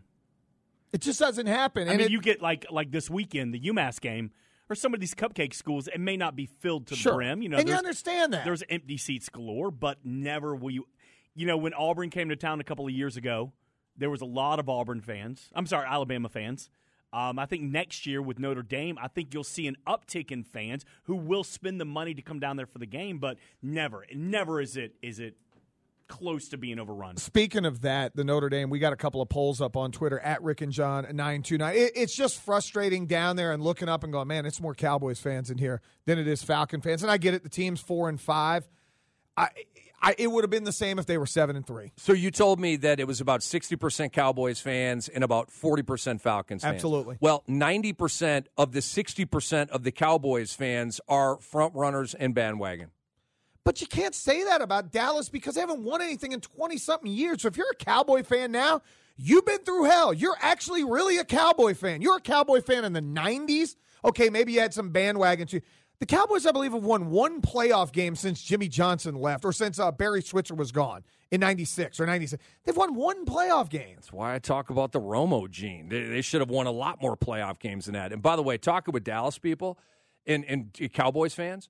It just doesn't happen. I and mean, it, you get like like this weekend, the UMass game, or some of these cupcake schools. It may not be filled to Sure. the brim, you know, And you there's- understand that. There's empty seats galore, but never will you. You know, when Auburn came to town a couple of years ago, there was a lot of Auburn fans. I'm sorry, Alabama fans. Um, I think next year with Notre Dame, I think you'll see an uptick in fans who will spend the money to come down there for the game. But never, never is it is it close to being overrun. Speaking of that, the Notre Dame, we got a couple of polls up on Twitter at Rick and John nine two nine. It, it's just frustrating down there and looking up and going, man, it's more Cowboys fans in here than it is Falcon fans. And I get it, the team's four and five. I, I it would have been the same if they were seven and three. So you told me that it was about sixty percent Cowboys fans and about forty percent Falcons fans. Absolutely. Well, ninety percent of the sixty percent of the Cowboys fans are front runners and bandwagon. But you can't say that about Dallas because they haven't won anything in twenty-something years. So if you're a Cowboy fan now, you've been through hell. You're actually really a Cowboy fan. You're a Cowboy fan in the nineties. Okay, maybe you had some bandwagon too. The Cowboys, I believe, have won one playoff game since Jimmy Johnson left or since uh, Barry Switzer was gone in ninety-six or ninety-six. They've won one playoff game. That's why I talk about the Romo gene. They, they should have won a lot more playoff games than that. And by the way, talking with Dallas people and, and Cowboys fans,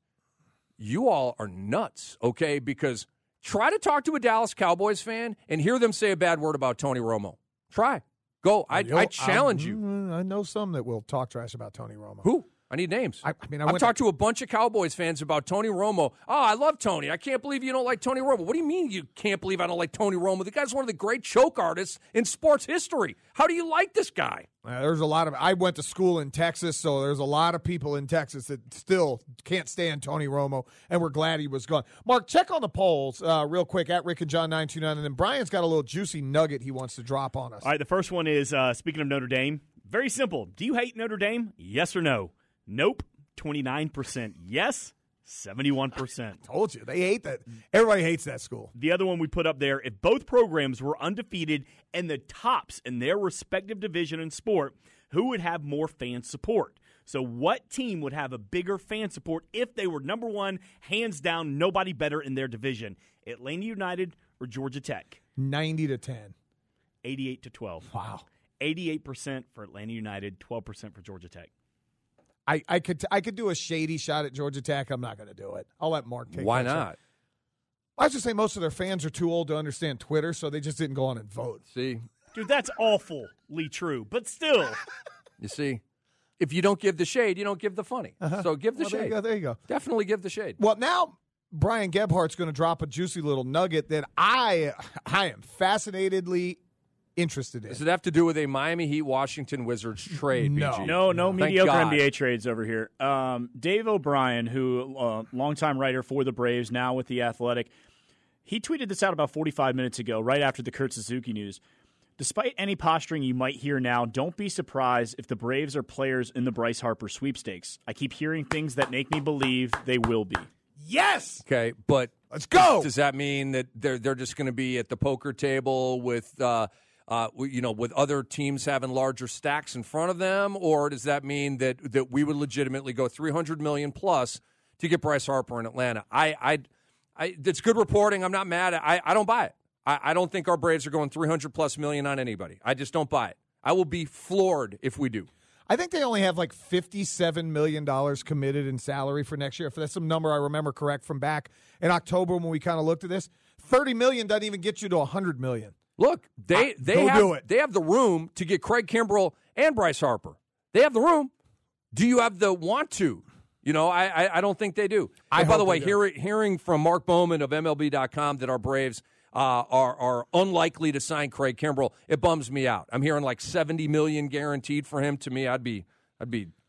you all are nuts, okay? Because try to talk to a Dallas Cowboys fan and hear them say a bad word about Tony Romo. Try. Go. I, Yo, I challenge I'm- you. I know some that will talk trash about Tony Romo. Who? I need names. I, I mean, I I've went talked to a bunch of Cowboys fans about Tony Romo. Oh, I love Tony. I can't believe you don't like Tony Romo. What do you mean you can't believe I don't like Tony Romo? The guy's one of the great choke artists in sports history. How do you like this guy? Uh, there's a lot of. I went to school in Texas, so there's a lot of people in Texas that still can't stand Tony Romo, and we're glad he was gone. Mark, check on the polls uh, real quick at Rick and John nine two nine, and then Brian's got a little juicy nugget he wants to drop on us. All right, the first one is uh, speaking of Notre Dame. Very simple. Do you hate Notre Dame? Yes or no? Nope. twenty-nine percent yes, seventy-one percent. Told you. They hate that. Everybody hates that school. The other one we put up there, if both programs were undefeated and the tops in their respective division in sport, who would have more fan support? So what team would have a bigger fan support if they were number one, hands down, nobody better in their division? Atlanta United or Georgia Tech? ninety to ten. eighty-eight to twelve. Wow. eighty-eight percent for Atlanta United, twelve percent for Georgia Tech. I, I could I could do a shady shot at Georgia Tech. I'm not going to do it. I'll let Mark take Why that shot. not? I was just saying most of their fans are too old to understand Twitter, so they just didn't go on and vote. See? Dude, that's awfully true, but still. You see? If you don't give the shade, you don't give the funny. Uh-huh. So give the Well, there you shade. go, there you go. Definitely give the shade. Well, now Brian Gebhardt's going to drop a juicy little nugget that I I am fascinatedly interested in. Does it have to do with a Miami Heat Washington Wizards trade, No. B G? No, no Thank mediocre God. N B A trades over here. Um, Dave O'Brien, who uh, longtime writer for the Braves, now with the Athletic, he tweeted this out about forty-five minutes ago, right after the Kurt Suzuki news. Despite any posturing you might hear now, don't be surprised if the Braves are players in the Bryce Harper sweepstakes. I keep hearing things that make me believe they will be. Yes! Okay, but Let's go. Does, does that mean that they're they're just going to be at the poker table with uh, uh, you know with other teams having larger stacks in front of them, or does that mean that that we would legitimately go three hundred million plus to get Bryce Harper in Atlanta? I I, I it's good reporting. I'm not mad. I I don't buy it. I, I don't think our Braves are going three hundred plus million on anybody. I just don't buy it. I will be floored if we do. I think they only have like fifty-seven million dollars committed in salary for next year. If that's some number I remember correct from back in October when we kind of looked at this, thirty million dollars doesn't even get you to one hundred million dollars. Look, they, they, Go have, do it. they have the room to get Craig Kimbrell and Bryce Harper. They have the room. Do you have the want to? You know, I I, I don't think they do. I And by the hope way, they do. hear, hearing from Mark Bowman of M L B dot com that our Braves uh, are are unlikely to sign Craig Kimbrell, it bums me out. I'm hearing like seventy million dollars guaranteed for him. To me, I'd be I'd be